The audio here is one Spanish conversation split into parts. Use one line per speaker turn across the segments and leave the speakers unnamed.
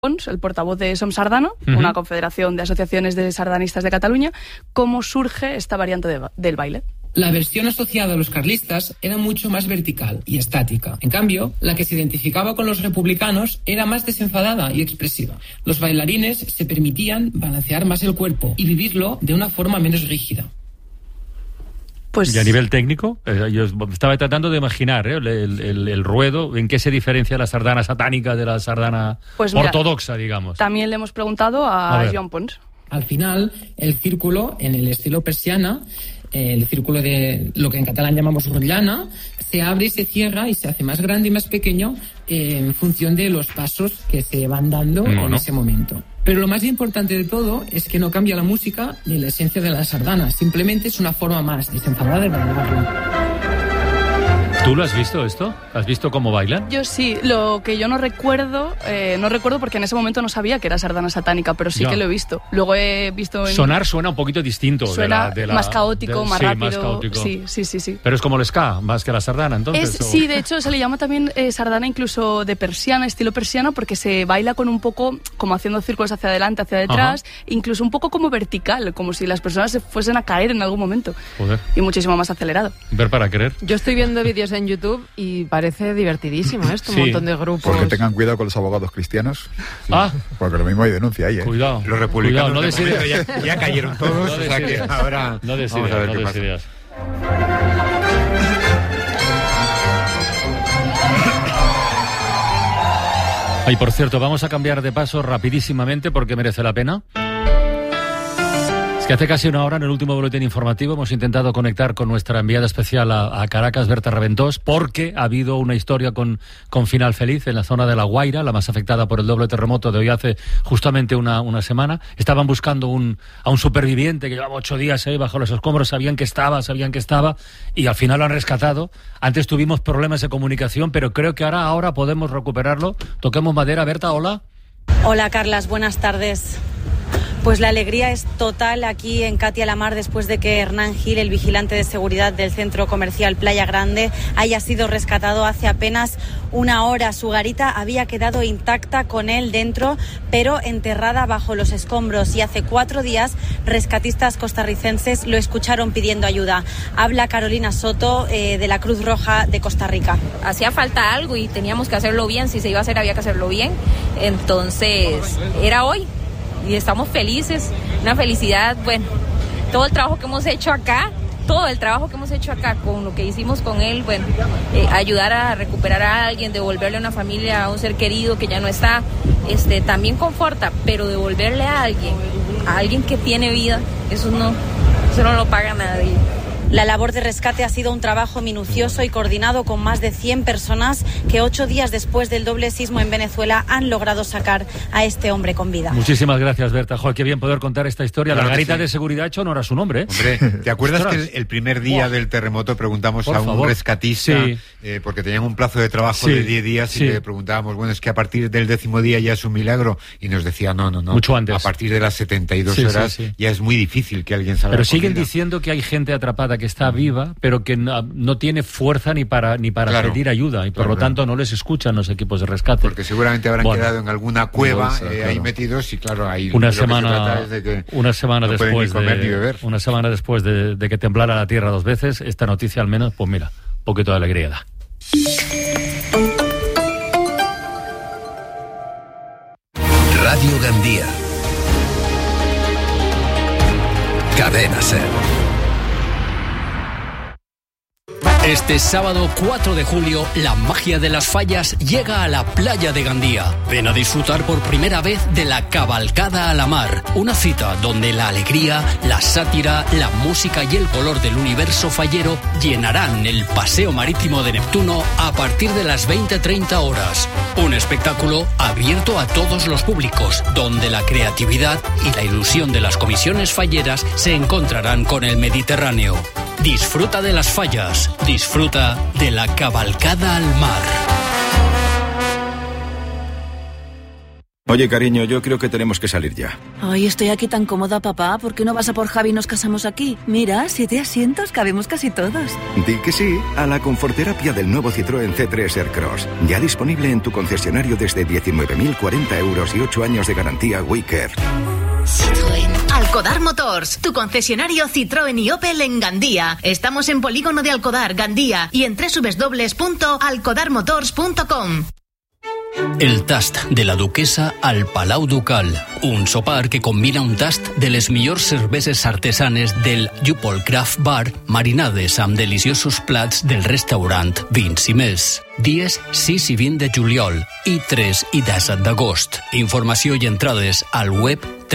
Pons, el portavoz de Som Sardana, una confederación de asociaciones de sardanistas de Cataluña, cómo surge esta variante del baile.
La versión asociada a los carlistas era mucho más vertical y estática. En cambio, la que se identificaba con los republicanos era más desenfadada y expresiva. Los bailarines se permitían balancear más el cuerpo y vivirlo de una forma menos rígida.
Pues... Y a nivel técnico, yo estaba tratando de imaginar el ruedo, en qué se diferencia la sardana satánica de la sardana ortodoxa, digamos.
También le hemos preguntado a Joan Pons.
Al final, el círculo, en el estilo persiana, el círculo de lo que en catalán llamamos rotllana, se abre y se cierra y se hace más grande y más pequeño en función de los pasos que se van dando en ese momento. Pero lo más importante de todo es que no cambia la música ni la esencia de la sardana, simplemente es una forma más desenfadada de bailarla.
¿Tú lo has visto esto? ¿Has visto cómo bailan?
Yo sí, lo que yo no recuerdo porque en ese momento no sabía que era sardana satánica, pero sí que lo he visto. Luego he visto...
Sonar suena un poquito distinto.
Suena más caótico, más rápido. Más caótico. Sí.
Pero es como el ska, más que la sardana, entonces.
Sí, de hecho se le llama también sardana incluso de persiana, estilo persiano, porque se baila con un poco, como haciendo círculos hacia adelante, hacia detrás, incluso un poco como vertical, como si las personas se fuesen a caer en algún momento.
Joder.
Y muchísimo más acelerado.
Ver para querer.
Yo estoy viendo vídeos en YouTube y parece divertidísimo esto, un montón de grupos.
Porque tengan cuidado con los abogados cristianos. Sí, porque lo mismo hay denuncia ahí.
Cuidado.
Los republicanos
no
ya cayeron todos, o sea que ahora
no des ideas. Ay, por cierto, vamos a cambiar de paso rapidísimamente porque merece la pena. Es que hace casi una hora, en el último boletín informativo, hemos intentado conectar con nuestra enviada especial a Caracas, Berta Raventós, porque ha habido una historia con final feliz en la zona de La Guaira, la más afectada por el doble terremoto de hoy hace justamente una semana. Estaban buscando a un superviviente que llevaba 8 días ahí bajo los escombros, sabían que estaba, y al final lo han rescatado. Antes tuvimos problemas de comunicación, pero creo que ahora podemos recuperarlo. Toquemos madera. Berta, hola.
Hola, Carlas, buenas tardes. Pues la alegría es total aquí en Catia la Mar después de que Hernán Gil, el vigilante de seguridad del centro comercial Playa Grande, haya sido rescatado hace apenas una hora. Su garita había quedado intacta con él dentro, pero enterrada bajo los escombros, y hace 4 días rescatistas costarricenses lo escucharon pidiendo ayuda. Habla Carolina Soto de la Cruz Roja de Costa Rica.
Hacía falta algo y teníamos que hacerlo bien. Si se iba a hacer había que hacerlo bien, entonces era hoy. Y estamos felices, una felicidad, todo el trabajo que hemos hecho acá con lo que hicimos con él, ayudar a recuperar a alguien, devolverle a una familia, a un ser querido que ya no está, también conforta, pero devolverle a alguien que tiene vida, eso no lo paga nadie.
La labor de rescate ha sido un trabajo minucioso y coordinado con más de 100 personas que 8 días después del doble sismo en Venezuela han logrado sacar a este hombre con vida.
Muchísimas gracias, Berta. Joder, qué bien poder contar esta historia. Claro, la garita de seguridad hecho honor a su nombre.
Hombre, ¿te acuerdas que el primer día del terremoto preguntamos a un rescatista, porque tenían un plazo de trabajo de 10 días y le preguntábamos, es que a partir del 10º día ya es un milagro? Y nos decía, no.
Mucho antes.
A partir de las 72 horas ya es muy difícil que alguien salga.
Pero siguen diciendo que hay gente atrapada que está viva, pero que no tiene fuerza ni para pedir ayuda, y por lo tanto no les escuchan los equipos de rescate.
Porque seguramente habrán quedado en alguna cueva ahí metidos, y ahí una semana
después de que temblara la tierra 2 veces, esta noticia al menos, pues mira, un poquito de alegría da.
Radio Gandía. Cadena SER. Este sábado 4 de julio, la magia de las fallas llega a la playa de Gandía. Ven a disfrutar por primera vez de la Cabalgada a la Mar, una cita donde la alegría, la sátira, la música y el color del universo fallero llenarán el paseo marítimo de Neptuno a partir de las 20:30 horas. Un espectáculo abierto a todos los públicos, donde la creatividad y la ilusión de las comisiones falleras se encontrarán con el Mediterráneo. Disfruta de las fallas, disfruta de la Cabalgada al Mar.
Oye, cariño, yo creo que tenemos que salir ya.
Ay, estoy aquí tan cómoda, papá. ¿Por qué no vas a por Javi y nos casamos aquí? Mira, 7 asientos, cabemos casi todos.
Di que sí a la conforterapia del nuevo Citroën C3 Aircross. Ya disponible en tu concesionario desde 19.040 euros y 8 años de garantía WeCare.
Citroën. Alcodar Motors, tu concesionario Citroën y Opel en Gandía. Estamos en Polígono de Alcodar, Gandía, y en www.alcodarmotors.com.
El tast de la duquesa al Palau Ducal. Un sopar que combina un tast de les millors cerveses artesanes del Jupol Craft Bar marinades amb deliciosos plats del restaurant Vins i Més. Dies 6 i 20 de juliol i 3 i 17 d'agost. Informació i entrades al web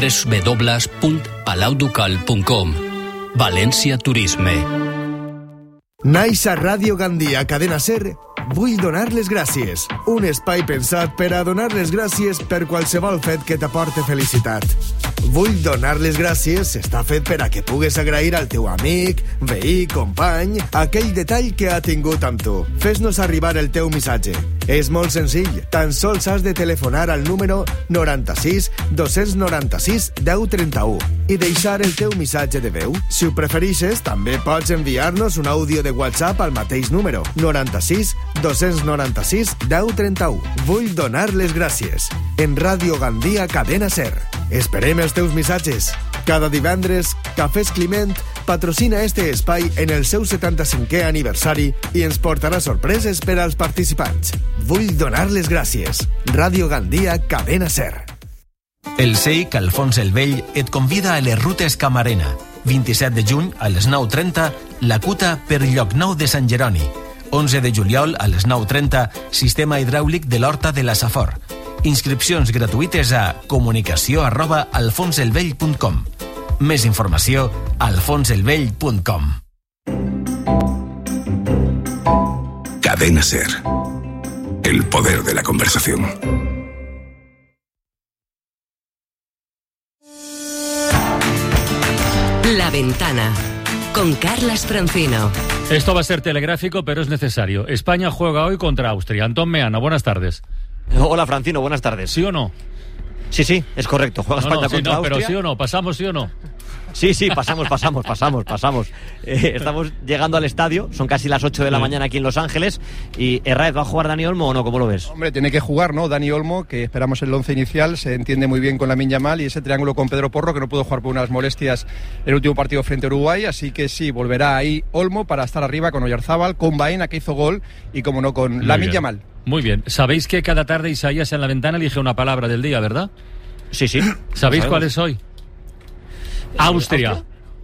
www.palauducal.com. València Turisme.
Naix a Ràdio Gandia, Cadena Ser, vull donar les gràcies. Un espai pensat per a donar les gràcies per qualsevol fet que t'aporte felicitat. Vull donar les gràcies està fet per a que pugues agrair al teu amic, veí, company, aquell detall que ha tingut amb tu. Fes-nos arribar el teu missatge. És molt senzill. Tan sols has de telefonar al número 96 296 1031 i deixar el teu missatge de veu. Si ho preferixes, també pots enviar-nos un àudio de WhatsApp al mateix número 96 296 1031. Vull donar les gràcies. En Ràdio Gandia, Cadena Ser. Esperem els teus missatges. Cada divendres, Cafès Climent patrocina este espai en el seu 75è aniversari i ens portarà sorpreses per als participants. Vull donar les gràcies. Ràdio Gandia, Cadena Ser.
El SEIC Alfons el Vell et convida a les rutes Camarena. 27 de juny a les 9:30, la cuta per Llocnou de Sant Jeroni. 11 de juliol a les 9:30, sistema hidràulic de l'Horta de la Safor. Inscripcions gratuïtes a comunicació@alfonselvell.com. Més informació a alfonselvell.com.
Cadena Ser. El poder de la conversación.
La Ventana, con Carlas Francino.
Esto va a ser telegráfico, pero es necesario. España juega hoy contra Austria. Antón Meana, buenas tardes.
Hola, Francino, buenas tardes.
¿Sí o no?
Sí, es correcto. Juega España contra Austria.
Pero sí o no, ¿pasamos sí o no?
Sí, pasamos. Estamos llegando al estadio, son casi las 8 de la mañana aquí en Los Ángeles. Y Herráez, ¿va a jugar Dani Olmo o no? ¿Cómo lo ves?
Hombre, tiene que jugar, ¿no? Dani Olmo, que esperamos el 11 inicial, se entiende muy bien con Lamine Yamal, y ese triángulo con Pedro Porro, que no pudo jugar por unas molestias el último partido frente a Uruguay, así que sí, volverá ahí Olmo para estar arriba con Oyarzábal, con Baena, que hizo gol, y como no, con Lamine Yamal.
Muy bien. Sabéis que cada tarde Isaías en La Ventana elige una palabra del día, ¿verdad?
Sí.
¿Sabéis cuál es hoy? Austria.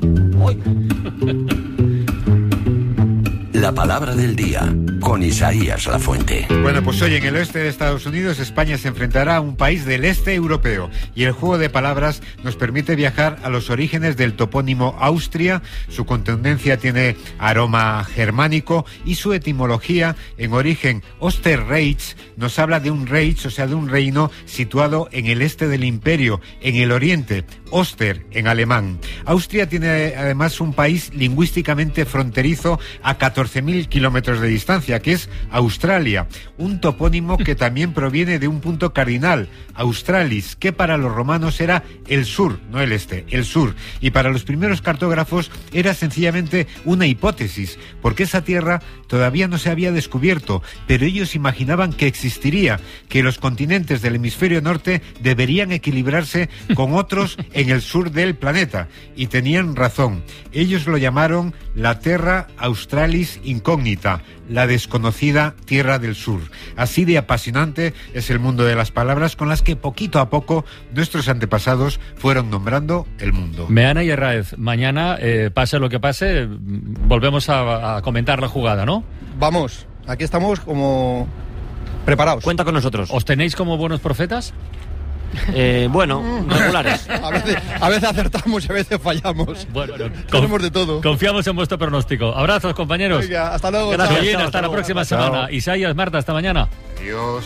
La palabra del día, con Isaías Lafuente.
Bueno, pues hoy en el oeste de Estados Unidos, España se enfrentará a un país del este europeo. Y el juego de palabras nos permite viajar a los orígenes del topónimo Austria. Su contundencia tiene aroma germánico y su etimología, en origen Osterreich, nos habla de un Reich, o sea, de un reino situado en el este del imperio, en el oriente. Oster, en alemán. Austria tiene además un país lingüísticamente fronterizo a 14.000 kilómetros de distancia, que es Australia, un topónimo que también proviene de un punto cardinal, Australis, que para los romanos era el sur, no el este, el sur, y para los primeros cartógrafos era sencillamente una hipótesis, porque esa tierra todavía no se había descubierto, pero ellos imaginaban que existiría, que los continentes del hemisferio norte deberían equilibrarse con otros en el sur del planeta, y tenían razón. Ellos lo llamaron la Terra Australis Incógnita, la desconocida Tierra del Sur. Así de apasionante es el mundo de las palabras con las que poquito a poco nuestros antepasados fueron nombrando el mundo.
Meana y Herráez, mañana, pase lo que pase, volvemos a comentar la jugada, ¿no?
Vamos, aquí estamos como preparados.
Cuenta con nosotros.
¿Os tenéis como buenos profetas?
Bueno, regulares.
A veces acertamos y a veces fallamos.
Bueno,
tenemos de todo.
Confiamos en vuestro pronóstico. Abrazos, compañeros.
Venga, hasta luego.
Gracias, hasta la próxima semana. Isaías, Marta, hasta mañana.
Adiós.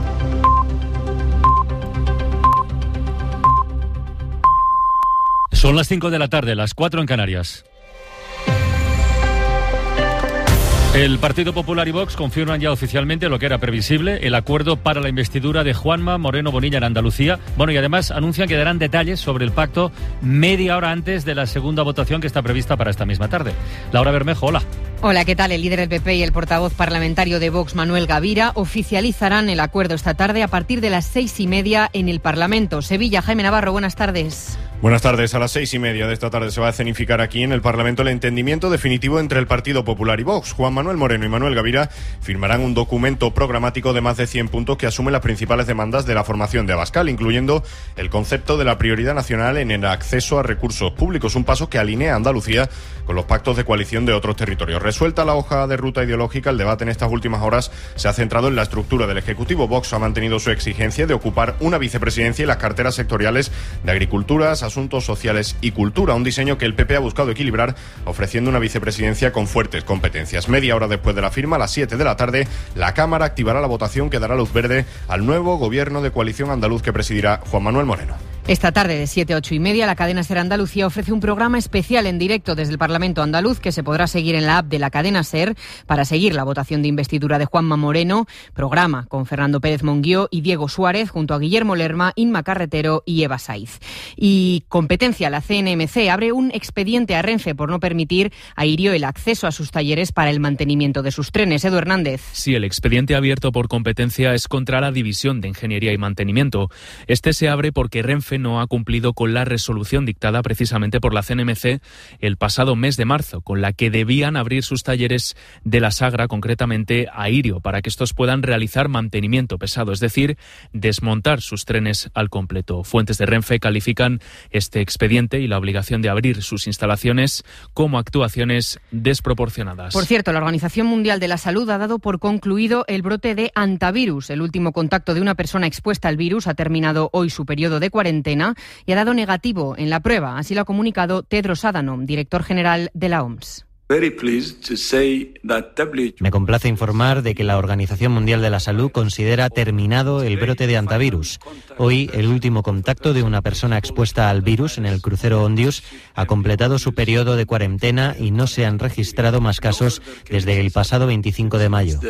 Son las las 5 de la tarde, las 4 en Canarias. El Partido Popular y Vox confirman ya oficialmente lo que era previsible, el acuerdo para la investidura de Juanma Moreno Bonilla en Andalucía. Bueno, y además anuncian que darán detalles sobre el pacto media hora antes de la segunda votación que está prevista para esta misma tarde. Laura Bermejo, hola.
Hola, ¿qué tal? El líder del PP y el portavoz parlamentario de Vox, Manuel Gavira, oficializarán el acuerdo esta tarde a partir de las 6:30 en el Parlamento. Sevilla, Jaime Navarro, buenas tardes.
Buenas tardes. A las 6:30 de esta tarde se va a escenificar aquí en el Parlamento el entendimiento definitivo entre el Partido Popular y Vox. Juan Manuel Moreno y Manuel Gavira firmarán un documento programático de más de 100 puntos que asume las principales demandas de la formación de Abascal, incluyendo el concepto de la prioridad nacional en el acceso a recursos públicos, un paso que alinea a Andalucía con los pactos de coalición de otros territorios. Resuelta la hoja de ruta ideológica, el debate en estas últimas horas se ha centrado en la estructura del Ejecutivo. Vox ha mantenido su exigencia de ocupar una vicepresidencia y las carteras sectoriales de Agricultura, Asuntos Sociales y Cultura, un diseño que el PP ha buscado equilibrar ofreciendo una vicepresidencia con fuertes competencias. Media hora después de la firma, a las 7 de la tarde, la Cámara activará la votación que dará luz verde al nuevo gobierno de coalición andaluz que presidirá Juan Manuel Moreno.
Esta tarde de 7 a 8:30 la cadena SER Andalucía ofrece un programa especial en directo desde el Parlamento andaluz que se podrá seguir en la app de la cadena SER para seguir la votación de investidura de Juanma Moreno. Programa con Fernando Pérez Monguió y Diego Suárez junto a Guillermo Lerma, Inma Carretero y Eva Saiz. Y competencia, la CNMC abre un expediente a Renfe por no permitir a Irio el acceso a sus talleres para el mantenimiento de sus trenes. Edu Hernández.
Sí, el expediente abierto por competencia es contra la División de Ingeniería y Mantenimiento. Este se abre porque Renfe no ha cumplido con la resolución dictada precisamente por la CNMC el pasado mes de marzo, con la que debían abrir sus talleres de la Sagra, concretamente a Irio, para que estos puedan realizar mantenimiento pesado, es decir, desmontar sus trenes al completo. Fuentes de Renfe califican este expediente y la obligación de abrir sus instalaciones como actuaciones desproporcionadas.
Por cierto, la Organización Mundial de la Salud ha dado por concluido el brote de hantavirus. El último contacto de una persona expuesta al virus ha terminado hoy su periodo de cuarentena y ha dado negativo en la prueba. Así lo ha comunicado Tedros Adhanom, director general de la OMS.
Me complace informar de que la Organización Mundial de la Salud considera terminado el brote de hantavirus. Hoy, el último contacto de una persona expuesta al virus en el crucero Ondius ha completado su periodo de cuarentena y no se han registrado más casos desde el pasado 25 de mayo.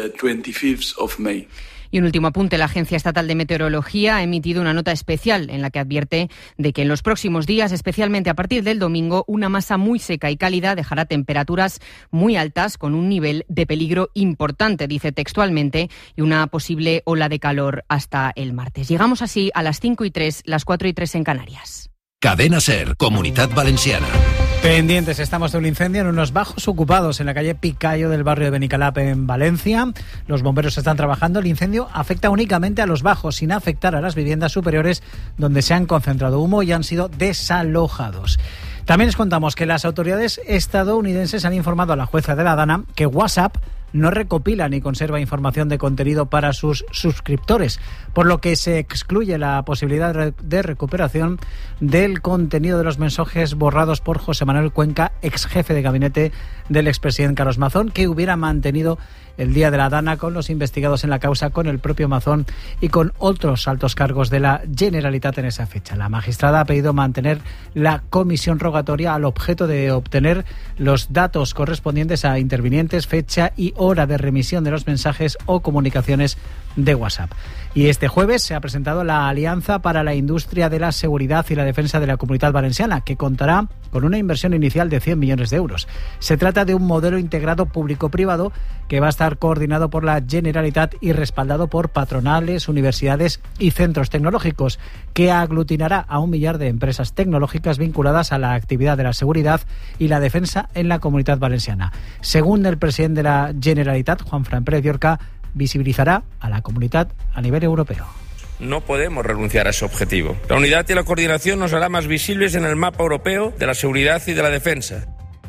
Y un último apunte, la Agencia Estatal de Meteorología ha emitido una nota especial en la que advierte de que en los próximos días, especialmente a partir del domingo, una masa muy seca y cálida dejará temperaturas muy altas con un nivel de peligro importante, dice textualmente, y una posible ola de calor hasta el martes. Llegamos así a las 5:03, las 4:03 en Canarias.
Cadena SER, Comunitat Valenciana.
Pendientes estamos de un incendio en unos bajos ocupados en la calle Picayo del barrio de Benicalap en Valencia. Los bomberos están trabajando. El incendio afecta únicamente a los bajos, sin afectar a las viviendas superiores donde se han concentrado humo y han sido desalojados. También les contamos que las autoridades estadounidenses han informado a la jueza de la DANA que WhatsApp no recopila ni conserva información de contenido para sus suscriptores, por lo que se excluye la posibilidad de recuperación del contenido de los mensajes borrados por José Manuel Cuenca, ex jefe de gabinete del expresidente Carlos Mazón, que hubiera mantenido el día de la DANA con los investigados en la causa, con el propio Mazón y con otros altos cargos de la Generalitat en esa fecha. La magistrada ha pedido mantener la comisión rogatoria al objeto de obtener los datos correspondientes a intervinientes, fecha y hora de remisión de los mensajes o comunicaciones de WhatsApp. Y este jueves se ha presentado la Alianza para la Industria de la Seguridad y la Defensa de la Comunitat Valenciana, que contará con una inversión inicial de 100 millones de euros. Se trata de un modelo integrado público-privado que va a estar coordinado por la Generalitat y respaldado por patronales, universidades y centros tecnológicos, que aglutinará a 1 millar de empresas tecnológicas vinculadas a la actividad de la seguridad y la defensa en la Comunitat Valenciana. Según el presidente de la Generalitat, Juanfran Pérez Llorca, visibilizará a la comunidad a nivel europeo.
No podemos renunciar a ese objetivo. La unidad y la coordinación nos hará más visibles en el mapa europeo de la seguridad y de la defensa.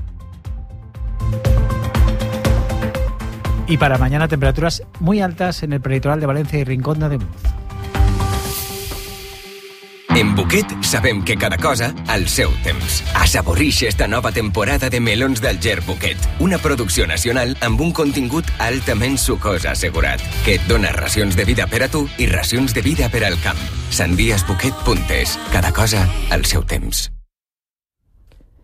Y para mañana temperaturas muy altas en el prelitoral de Valencia y Rincón de Ademuz.
En Buquet sabem que cada cosa al seu temps. Assaborix esta nova temporada de melons d'Alger Buquet, una producció nacional amb un contingut altament sucós assegurat, que et dona racions de vida per a tu i racions de vida per al camp. Sandiasbuquet.es. Cada cosa al seu temps.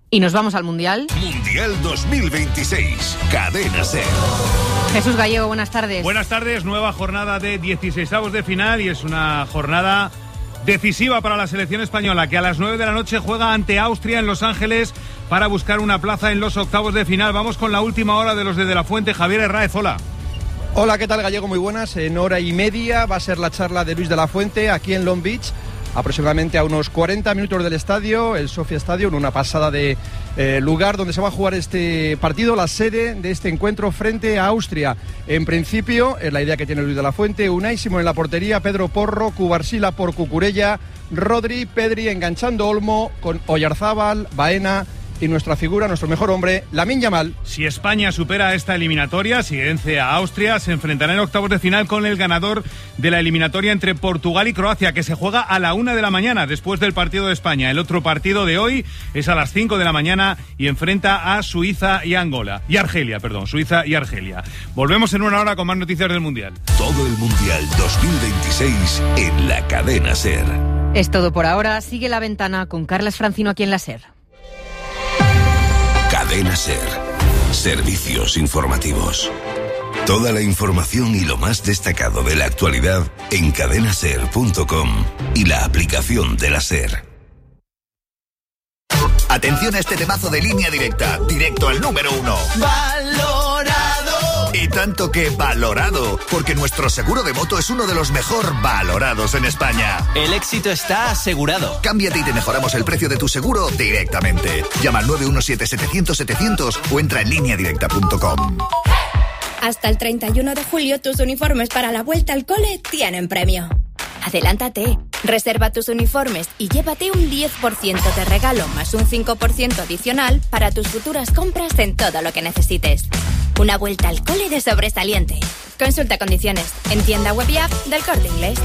Y nos vamos al Mundial.
Mundial 2026, Cadena SER.
Jesús Gallego, buenas tardes.
Buenas tardes, nueva jornada de 16avos de final y es una jornada decisiva para la selección española, que a las 9 de la noche juega ante Austria en Los Ángeles para buscar una plaza en los octavos de final. Vamos con la última hora de los de la Fuente. Javier Herráez, hola.
Hola, ¿qué tal, Gallego? Muy buenas. En hora y media va a ser la charla de Luis de la Fuente aquí en Long Beach, aproximadamente a unos 40 minutos del estadio, el Sofia Stadium, una pasada de lugar donde se va a jugar este partido, la sede de este encuentro frente a Austria. En principio, es la idea que tiene Luis de la Fuente: Unai Simón en la portería, Pedro Porro, Cubarsila por Cucurella, Rodri, Pedri enganchando Olmo con Oyarzábal, Baena y nuestra figura, nuestro mejor hombre, Lamine Yamal.
Si España supera esta eliminatoria, si vence a Austria, se enfrentará en octavos de final con el ganador de la eliminatoria entre Portugal y Croacia, que se juega a la 1 de la mañana después del partido de España. El otro partido de hoy es a las 5 de la mañana y enfrenta a Suiza y Argelia. Suiza y Argelia. Volvemos en una hora con más noticias del Mundial.
Todo el Mundial 2026 en la Cadena SER.
Es todo por ahora. Sigue La Ventana con Carlas Francino aquí en la SER.
Cadena SER. Servicios informativos. Toda la información y lo más destacado de la actualidad en cadenaser.com y la aplicación de la SER.
Atención a este temazo de Línea Directa, directo al número 1. ¡Valorado! Y tanto que valorado, porque nuestro seguro de moto es uno de los mejor valorados en España.
El éxito está asegurado.
Cámbiate y te mejoramos el precio de tu seguro directamente. Llama al 917-700-700 o entra en lineadirecta.com.
Hasta el 31 de julio tus uniformes para la vuelta al cole tienen premio. Adelántate, reserva tus uniformes y llévate un 10% de regalo más un 5% adicional para tus futuras compras en todo lo que necesites. Una vuelta al cole de sobresaliente. Consulta condiciones en tienda web y app del Corte Inglés.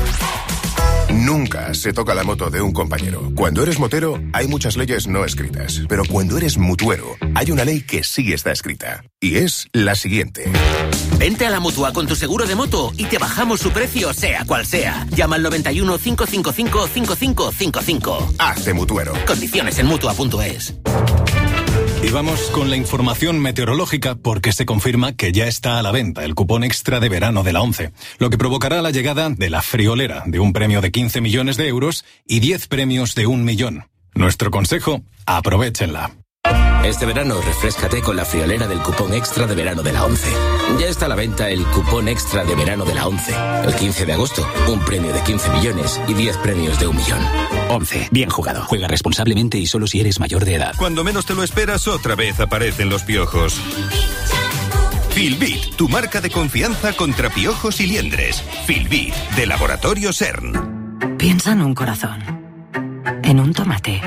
Nunca se toca la moto de un compañero. Cuando eres motero, hay muchas leyes no escritas. Pero cuando eres mutuero, hay una ley que sí está escrita. Y es la siguiente.
Vente a la Mutua con tu seguro de moto y te bajamos su precio, sea cual sea. Llama al 91 555 5555.
Hazte mutuero.
Condiciones en Mutua.es.
Y vamos con la información meteorológica porque se confirma que ya está a la venta el cupón extra de verano de la ONCE, lo que provocará la llegada de la friolera de un premio de 15 millones de euros y 10 premios de 1 millón. Nuestro consejo, aprovéchenla.
Este verano refréscate con la friolera del cupón extra de verano de la ONCE. Ya está a la venta el cupón extra de verano de la ONCE. El 15 de agosto, un premio de 15 millones y 10 premios de 1 millón.
ONCE, bien jugado. Juega responsablemente y solo si eres mayor de edad.
Cuando menos te lo esperas, otra vez aparecen los piojos. Filbit, tu marca de confianza contra piojos y liendres. Filbit, de Laboratorio CERN.
Piensa en un corazón, en un tomate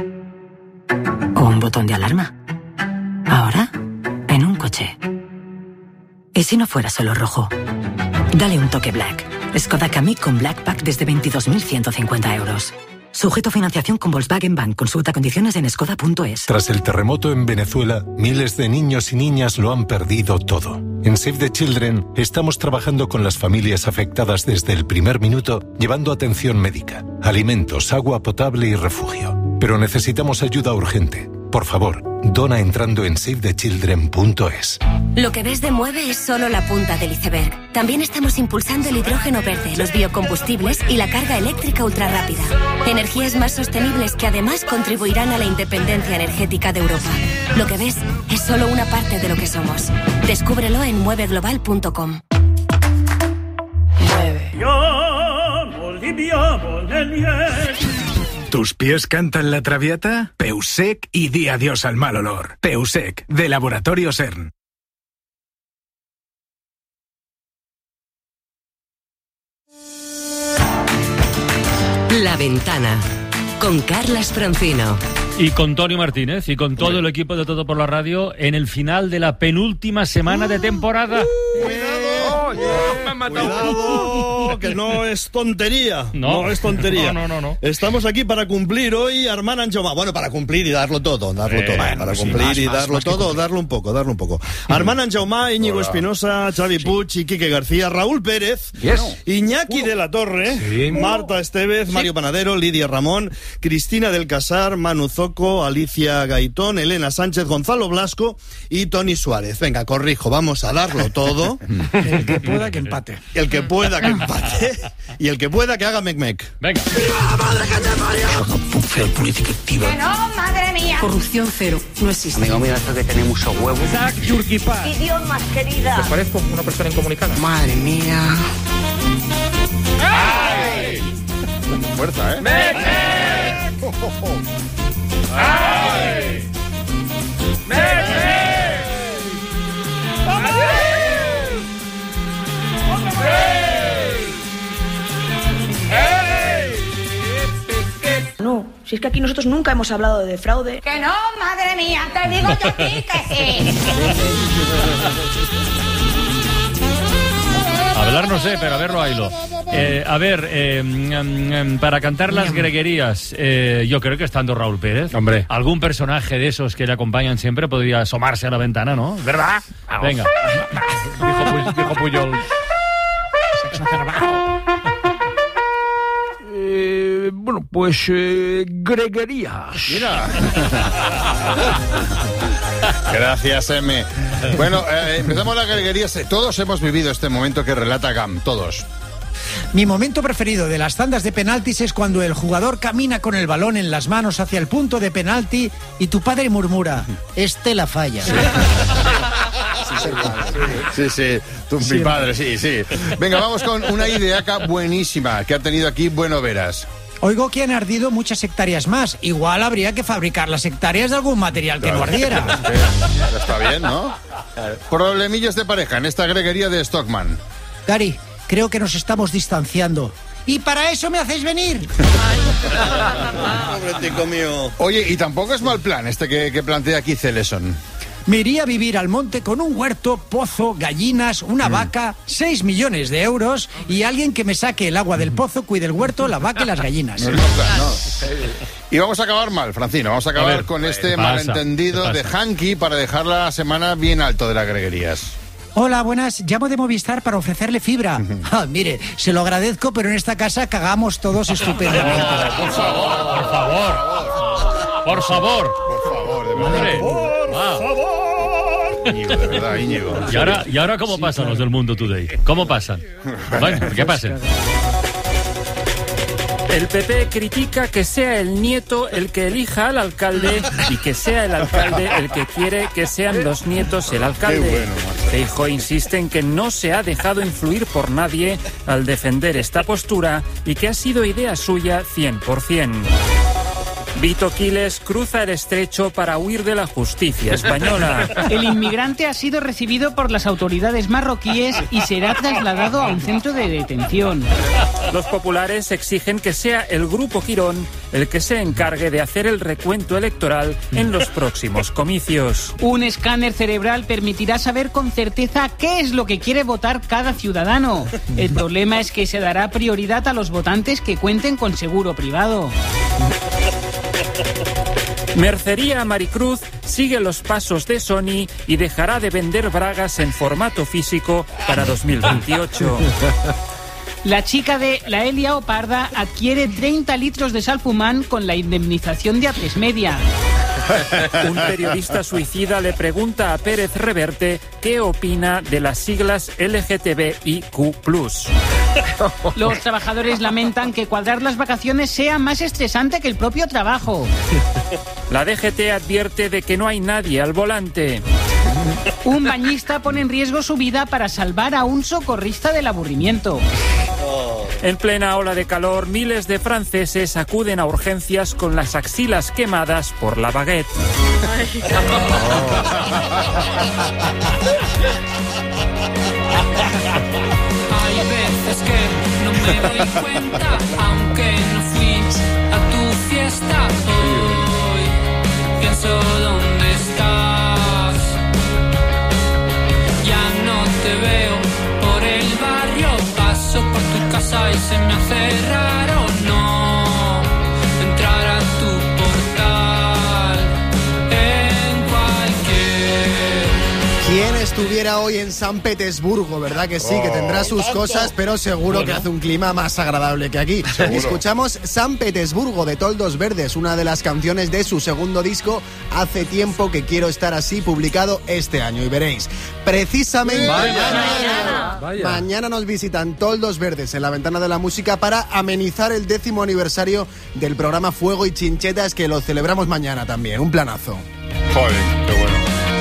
o un botón de alarma. Ahora, en un coche. ¿Y si no fuera solo rojo? Dale un toque Black. Skoda Kamiq con Black Pack desde 22.150 euros. Sujeto a financiación con Volkswagen Bank. Consulta condiciones en skoda.es.
Tras el terremoto en Venezuela, miles de niños y niñas lo han perdido todo. En Save the Children estamos trabajando con las familias afectadas desde el primer minuto, llevando atención médica, alimentos, agua potable y refugio. Pero necesitamos ayuda urgente. Por favor, dona entrando en savethechildren.es.
Lo que ves de Mueve es solo la punta del iceberg. También estamos impulsando el hidrógeno verde, los biocombustibles y la carga eléctrica ultrarrápida. Energías más sostenibles que además contribuirán a la independencia energética de Europa. Lo que ves es solo una parte de lo que somos. Descúbrelo en mueveglobal.com.
¿Tus pies cantan la traviata? Peusec y di adiós al mal olor. Peusec, de Laboratorio CERN.
La Ventana, con Carlas Francino.
Y con Tony Martínez y con todo el equipo de Todo por la Radio en el final de la penúltima semana de temporada.
¡Cuidado! ¡Me han matado!
que no es tontería.
No
es tontería.
No.
Estamos aquí para cumplir hoy, Armand Anjomà. Bueno, para cumplir y darlo todo. Para cumplir y darlo todo, darlo un poco. Armand Anjomà, Íñigo Espinosa, Xavi Puig y Quique García, Raúl Pérez, Iñaki de la Torre, Marta Estevez, Mario Panadero, Lidia Ramón, Cristina del Casar, Manu Zoco, Alicia Gaitón, Elena Sánchez, Gonzalo Blasco y Tony Suárez. Venga, corrijo, vamos a darlo todo.
El que pueda que empate.
El que pueda que empate y el que pueda que haga mec-mec.
Venga.
Política activa.
Que no, madre mía.
Corrupción cero, no existe.
Amigo mío, esto que tiene mucho huevo. Idiomas, querida. ¿Te parezco una persona incomunicada?
Madre mía.
¡Ay!
Fuerza, ¿eh?
¡Mec! ¡Ay! ¡Mec! No, si es que aquí nosotros nunca hemos hablado de fraude. Que no, madre mía, te digo yo a ti que sí.
Hablar no sé, pero a verlo haylo. Para cantar las greguerías, yo creo que estando Raúl Pérez,
hombre,
algún personaje de esos que le acompañan siempre podría asomarse a la ventana, ¿no? ¿Verdad? Venga. Dijo Puyol.
Bueno, pues greguerías.
Mira. Gracias, M. Bueno, empezamos las greguerías. Todos hemos vivido este momento que relata Gam, todos.
Mi momento preferido de las tandas de penaltis es cuando el jugador camina con el balón en las manos hacia el punto de penalti y tu padre murmura, este la falla.
Sí, mi padre, sí. Venga, vamos con una ideaca buenísima que ha tenido aquí Bueno Veras.
Oigo que han ardido muchas hectáreas más. Igual habría que fabricar las hectáreas de algún material que no ardiera.
Está bien, ¿no? Problemillas de pareja en esta greguería de Stockman.
Gary, creo que nos estamos distanciando. ¿Y para eso me hacéis venir?
Pobre tico mío. Oye, y tampoco es mal plan este que plantea aquí Celeson.
Me iría a vivir al monte con un huerto, pozo, gallinas, una vaca, 6 millones de euros y alguien que me saque el agua del pozo, cuide el huerto, la vaca y las gallinas.
No. Y vamos a acabar mal, Francino. Vamos a acabar con este malentendido de Hanky para dejar la semana bien alto de las greguerías.
Hola, buenas. Llamo de Movistar para ofrecerle fibra. Mire, se lo agradezco, pero en esta casa cagamos todos estupendamente.
Por favor, de verdad.
Por favor.
Íñigo, de verdad, Íñigo.
¿Y ahora cómo pasan los del Mundo Today? ¿Cómo pasan? Bueno, ¿qué pasen?
El PP critica que sea el nieto el que elija al alcalde y que sea el alcalde el que quiere que sean los nietos el alcalde. Feijóo insiste en que no se ha dejado influir por nadie al defender esta postura y que ha sido idea suya 100%. Vito Quiles cruza el estrecho para huir de la justicia española.
El inmigrante ha sido recibido por las autoridades marroquíes y será trasladado a un centro de detención.
Los populares exigen que sea el Grupo Quirón el que se encargue de hacer el recuento electoral en los próximos comicios.
Un escáner cerebral permitirá saber con certeza qué es lo que quiere votar cada ciudadano. El problema es que se dará prioridad a los votantes que cuenten con seguro privado.
Mercería Maricruz sigue los pasos de Sony y dejará de vender bragas en formato físico para 2028.
La chica de La Elia Oparda adquiere 30 litros de Salfumán con la indemnización de Atresmedia.
Un periodista suicida le pregunta a Pérez Reverte qué opina de las siglas LGTBIQ+.
Los trabajadores lamentan que cuadrar las vacaciones sea más estresante que el propio trabajo.
La DGT advierte de que no hay nadie al volante.
Un bañista pone en riesgo su vida para salvar a un socorrista del aburrimiento.
En plena ola de calor, miles de franceses acuden a urgencias con las axilas quemadas por la baguette.
Hay veces que no me doy cuenta, aunque no fui a tu fiesta hoy. Pienso dónde estás. Ya no te veo por el barrio, paso por tu casa. Ay, se me hace raro no entrar a tu portal en cualquier...
¿Quién estuviera hoy en San Petersburgo? ¿Verdad que sí? Que tendrá sus cosas, pero seguro que hace un clima más agradable que aquí. Escuchamos San Petersburgo de Toldos Verdes, una de las canciones de su segundo disco, Hace tiempo que quiero estar así, publicado este año. Y veréis, precisamente mañana nos visitan Toldos Verdes en la Ventana de la Música para amenizar el 10º aniversario del programa Fuego y Chinchetas, que lo celebramos mañana también. Un planazo.
Joder, qué bueno.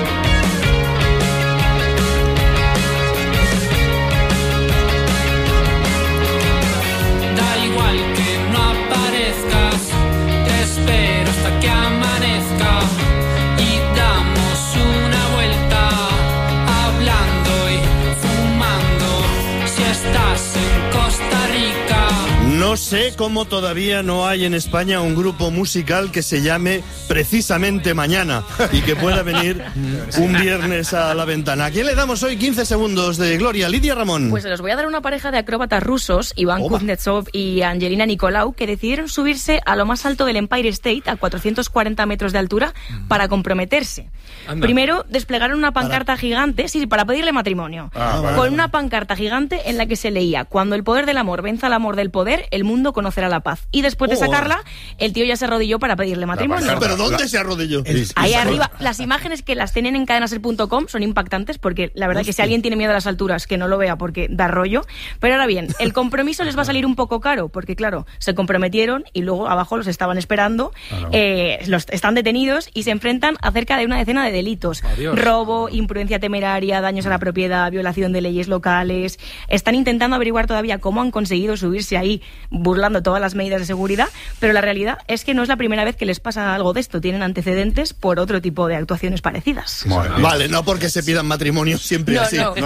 Espero hasta que amanezca y damos una vuelta hablando y fumando si estás en Costa Rica.
No sé cómo todavía no hay en España un grupo musical que se llame precisamente Mañana y que pueda venir un viernes a la ventana. ¿A quién le damos hoy 15 segundos de gloria? Lidia Ramón.
Pues os voy a dar una pareja de acróbatas rusos, Iván Kuznetsov y Angelina Nicolau, que decidieron subirse a lo más alto del Empire State, a 440 metros de altura, para comprometerse. Anda. Primero desplegaron una pancarta gigante, para pedirle matrimonio, con una pancarta gigante en la que se leía: cuando el poder del amor venza al amor del poder, el mundo conocerá la paz. Y después de sacarla, el tío ya se arrodilló para pedirle matrimonio.
¿Pero dónde se arrodilló?
Ahí arriba. Las imágenes que las tienen en cadenaser.com son impactantes, porque la verdad que si alguien tiene miedo a las alturas, que no lo vea porque da rollo. Pero ahora bien, el compromiso les va a salir un poco caro, porque claro, se comprometieron y luego abajo los estaban esperando, están detenidos y se enfrentan a cerca de una decena de delitos. Robo, imprudencia temeraria, daños a la propiedad, violación de leyes locales. Están intentando averiguar todavía cómo han conseguido subirse ahí burlando todas las medidas de seguridad, pero la realidad es que no es la primera vez que les pasa algo de esto. Tienen antecedentes por otro tipo de actuaciones parecidas.
Vale, no porque se pidan matrimonio siempre así. No.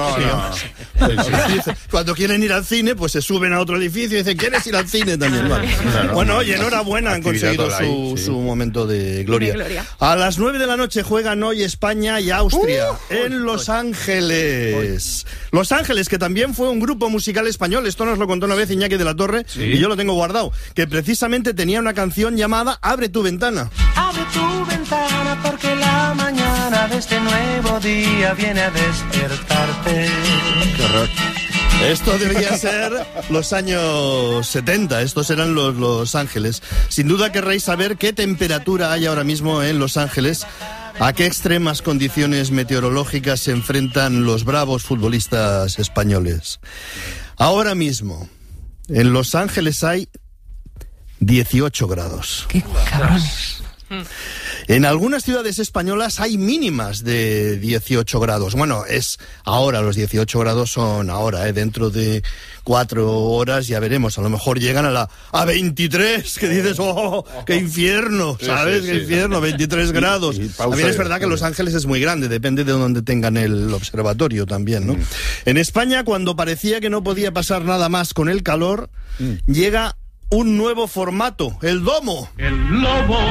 Cuando quieren ir al cine, pues se suben a otro edificio y dicen, ¿quieres ir al cine también? Vale. Bueno, oye, enhorabuena, han conseguido su momento de gloria. A las 9 de la noche juegan hoy España y Austria en Los Ángeles. Los Ángeles, que también fue un grupo musical español, esto nos lo contó una vez Iñaki de la Torre, y yo lo tengo guardado, que precisamente tenía una canción llamada Abre tu ventana.
Abre tu ventana porque la mañana de este nuevo día viene a despertarte.
Qué horror. Esto debería ser los años 70, estos eran los Ángeles. Sin duda querréis saber qué temperatura hay ahora mismo en Los Ángeles, a qué extremas condiciones meteorológicas se enfrentan los bravos futbolistas españoles. Ahora mismo, en Los Ángeles hay 18 grados.
¡Qué cabrones!
En algunas ciudades españolas hay mínimas de 18 grados. Bueno, es ahora, los 18 grados son ahora, dentro de 4 horas ya veremos. A lo mejor llegan a 23, que dices, ¡oh, qué infierno! ¿Sabes? ¡Qué infierno! 23 grados. También es verdad que Los Ángeles es muy grande, depende de donde tengan el observatorio también, ¿no? En España, cuando parecía que no podía pasar nada más con el calor, llega un nuevo formato, el domo. El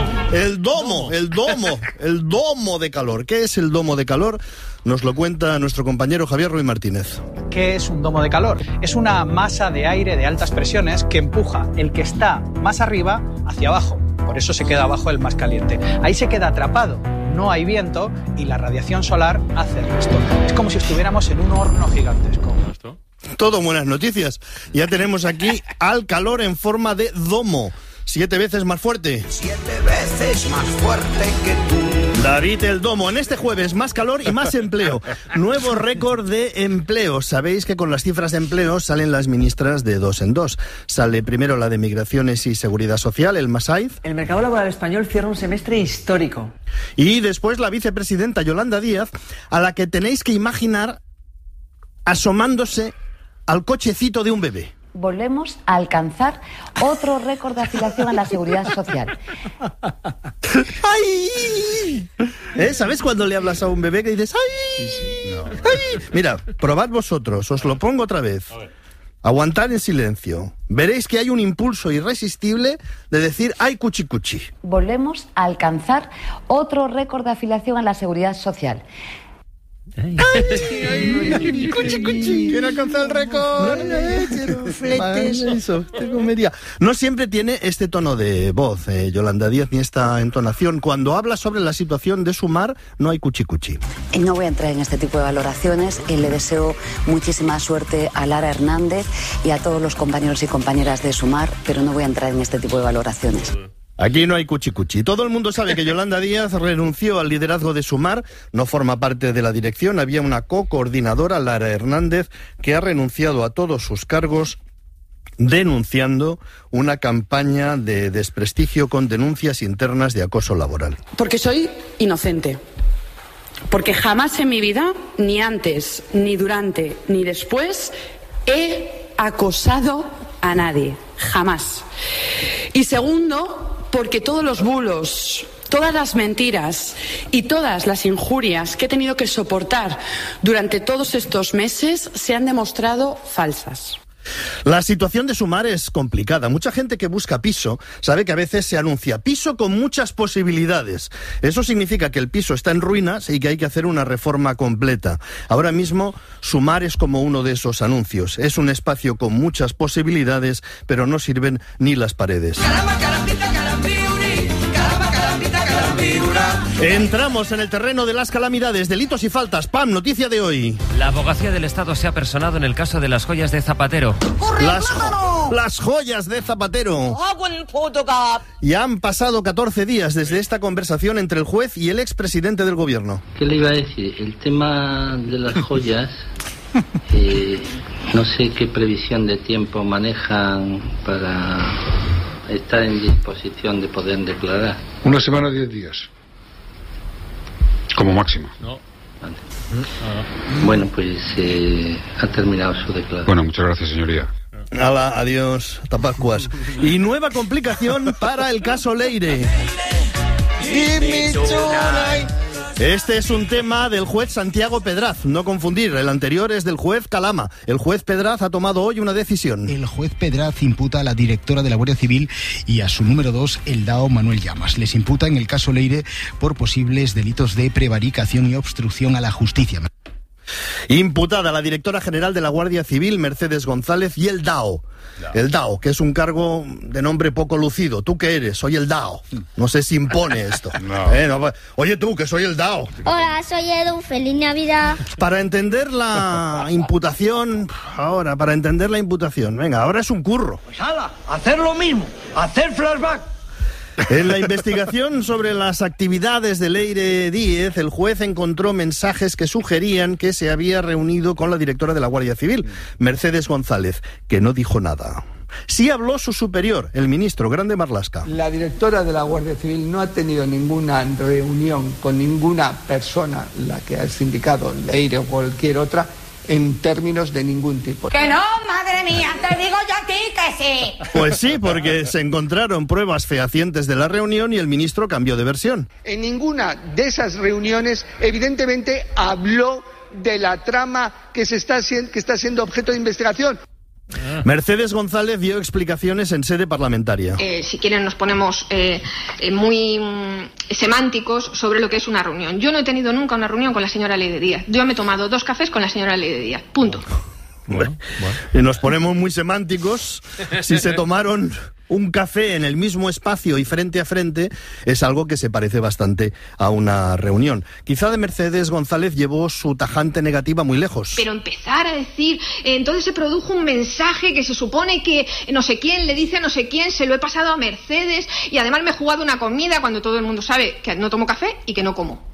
domo de calor. ¿Qué es el domo de calor? Nos lo cuenta nuestro compañero Javier Ruiz Martínez.
¿Qué es un domo de calor? Es una masa de aire de altas presiones que empuja el que está más arriba hacia abajo. Por eso se queda abajo el más caliente. Ahí se queda atrapado. No hay viento y la radiación solar hace el resto. Es como si estuviéramos en un horno gigantesco.
Todo buenas noticias. Ya tenemos aquí al calor en forma de domo. 7 veces más fuerte.
7 veces más fuerte que tú.
David el Domo. En este jueves, más calor y más empleo. Nuevo récord de empleo. Sabéis que con las cifras de empleo salen las ministras de dos en dos. Sale primero la de Migraciones y Seguridad Social, el Masaiz.
El mercado laboral español cierra un semestre histórico.
Y después la vicepresidenta Yolanda Díaz, a la que tenéis que imaginar asomándose al cochecito de un bebé.
Volvemos a alcanzar otro récord de afiliación a la Seguridad Social.
¡Ay! ¿Sabes cuando le hablas a un bebé que dices ¡ay! ¡Ay! Mira, probad vosotros, os lo pongo otra vez. Aguantad en silencio. Veréis que hay un impulso irresistible de decir ¡ay, cuchi cuchi!
Volvemos a alcanzar otro récord de afiliación a la Seguridad Social.
Cuchi, cuchi.
¿Quién alcanza el récord?
No siempre tiene este tono de voz, Yolanda Díaz, ni esta entonación. Cuando habla sobre la situación de Sumar, no hay cuchi cuchi.
No voy a entrar en este tipo de valoraciones y le deseo muchísima suerte a Lara Hernández y a todos los compañeros y compañeras de Sumar, pero no voy a entrar en este tipo de valoraciones.
Aquí no hay cuchi cuchi. Todo el mundo sabe que Yolanda Díaz renunció al liderazgo de Sumar, no forma parte de la dirección. Había una co-coordinadora, Lara Hernández, que ha renunciado a todos sus cargos denunciando una campaña de desprestigio con denuncias internas de acoso laboral.
Porque soy inocente. Porque jamás en mi vida, ni antes, ni durante, ni después, he acosado a nadie. Jamás. Y segundo, porque todos los bulos, todas las mentiras y todas las injurias que he tenido que soportar durante todos estos meses se han demostrado falsas.
La situación de Sumar es complicada. Mucha gente que busca piso sabe que a veces se anuncia piso con muchas posibilidades. Eso significa que el piso está en ruinas y que hay que hacer una reforma completa. Ahora mismo Sumar es como uno de esos anuncios. Es un espacio con muchas posibilidades, pero no sirven ni las paredes. Entramos en el terreno de las calamidades, delitos y faltas. Pam, noticia de hoy.
La abogacía del Estado se ha personado en el caso de las joyas de Zapatero.
Las joyas de Zapatero. Ya han pasado 14 días desde esta conversación entre el juez y el expresidente del gobierno.
¿Qué le iba a decir? El tema de las joyas, no sé qué previsión de tiempo manejan para estar en disposición de poder declarar.
1 semana, 10 días. Como máximo.
No. Vale. Bueno, pues ha terminado su declaración.
Bueno, muchas gracias, señoría.
Hala, adiós, tapascuas. Y nueva complicación para el caso Leire. Este es un tema del juez Santiago Pedraz, no confundir, el anterior es del juez Calama. El juez Pedraz ha tomado hoy una decisión.
El juez Pedraz imputa a la directora de la Guardia Civil y a su número 2, el DAO Manuel Llamas. Les imputa en el caso Leire por posibles delitos de prevaricación y obstrucción a la justicia.
Imputada la directora general de la Guardia Civil, Mercedes González, y el DAO. El DAO, que es un cargo de nombre poco lucido. ¿Tú qué eres? Soy el DAO. No sé si impone esto. No. Oye tú, que soy el DAO.
Hola, soy Edu. Feliz Navidad.
Para entender la imputación, venga, ahora es un curro.
Pues hala, hacer lo mismo, hacer flashback.
En la investigación sobre las actividades de Leire Díez, el juez encontró mensajes que sugerían que se había reunido con la directora de la Guardia Civil, Mercedes González, que no dijo nada. Sí habló su superior, el ministro Grande Marlaska.
La directora de la Guardia Civil no ha tenido ninguna reunión con ninguna persona, la que has indicado, Leire o cualquier otra, en términos de ningún tipo.
¡Que no, madre mía! ¡Te digo yo a ti que sí!
Pues sí, porque se encontraron pruebas fehacientes de la reunión y el ministro cambió de versión.
En ninguna de esas reuniones, evidentemente, habló de la trama que está siendo objeto de investigación.
Mercedes González dio explicaciones en sede parlamentaria.
Si quieren nos ponemos muy semánticos sobre lo que es una reunión. Yo no he tenido nunca una reunión con la señora Leire Díaz. Yo me he tomado 2 cafés con la señora Leire Díaz. Punto.
Bueno. Y nos ponemos muy semánticos. Si se tomaron un café en el mismo espacio y frente a frente, es algo que se parece bastante a una reunión. Quizá de Mercedes González llevó su tajante negativa muy lejos.
Pero empezar a decir, entonces se produjo un mensaje que se supone que no sé quién le dice a no sé quién, se lo he pasado a Mercedes y además me he jugado una comida cuando todo el mundo sabe que no tomo café y que no como.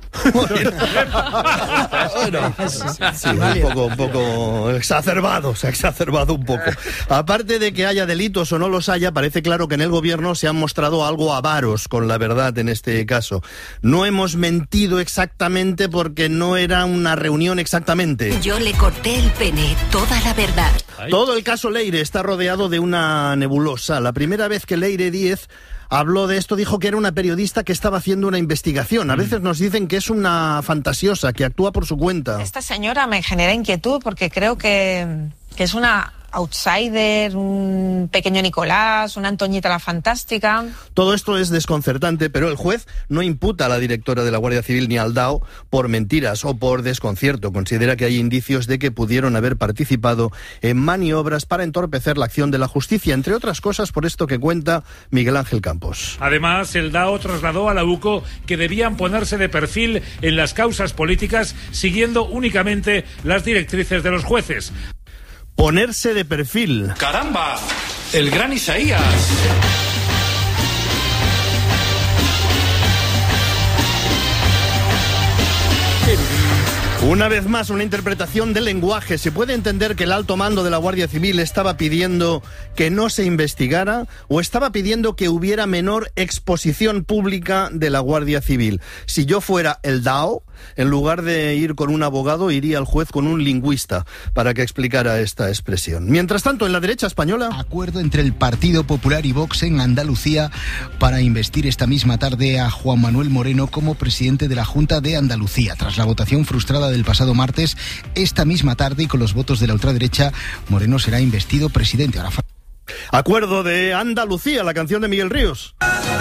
Bueno, sí, un poco exacerbado, se ha exacerbado un poco. Aparte de que haya delitos o no los haya, parece claro que en el gobierno se han mostrado algo avaros con la verdad en este caso. No hemos mentido exactamente porque no era una reunión exactamente.
Yo le corté el pene, toda la verdad.
Todo el caso Leire está rodeado de una nebulosa. La primera vez que Leire Díez habló de esto, dijo que era una periodista que estaba haciendo una investigación. A veces nos dicen que es una fantasiosa, que actúa por su cuenta.
Esta señora me genera inquietud porque creo que es una
outsider, un pequeño Nicolás, una Antoñita la Fantástica.
Todo esto es desconcertante, pero el juez no imputa a la directora de la Guardia Civil ni al DAO por mentiras o por desconcierto. Considera que hay indicios de que pudieron haber participado en maniobras para entorpecer la acción de la justicia, entre otras cosas por esto que cuenta Miguel Ángel Campos.
Además, el DAO trasladó a la UCO que debían ponerse de perfil en las causas políticas siguiendo únicamente las directrices de los jueces.
Ponerse de perfil.
¡Caramba! ¡El gran Isaías!
Una vez más, una interpretación del lenguaje. ¿Se puede entender que el alto mando de la Guardia Civil estaba pidiendo que no se investigara o estaba pidiendo que hubiera menor exposición pública de la Guardia Civil? Si yo fuera el DAO, en lugar de ir con un abogado, iría al juez con un lingüista para que explicara esta expresión. Mientras tanto, en la derecha española...
Acuerdo entre el Partido Popular y Vox en Andalucía para investir esta misma tarde a Juan Manuel Moreno como presidente de la Junta de Andalucía. Tras la votación frustrada del pasado martes, esta misma tarde y con los votos de la ultraderecha, Moreno será investido presidente. Ahora...
Acuerdo de Andalucía, la canción de Miguel Ríos.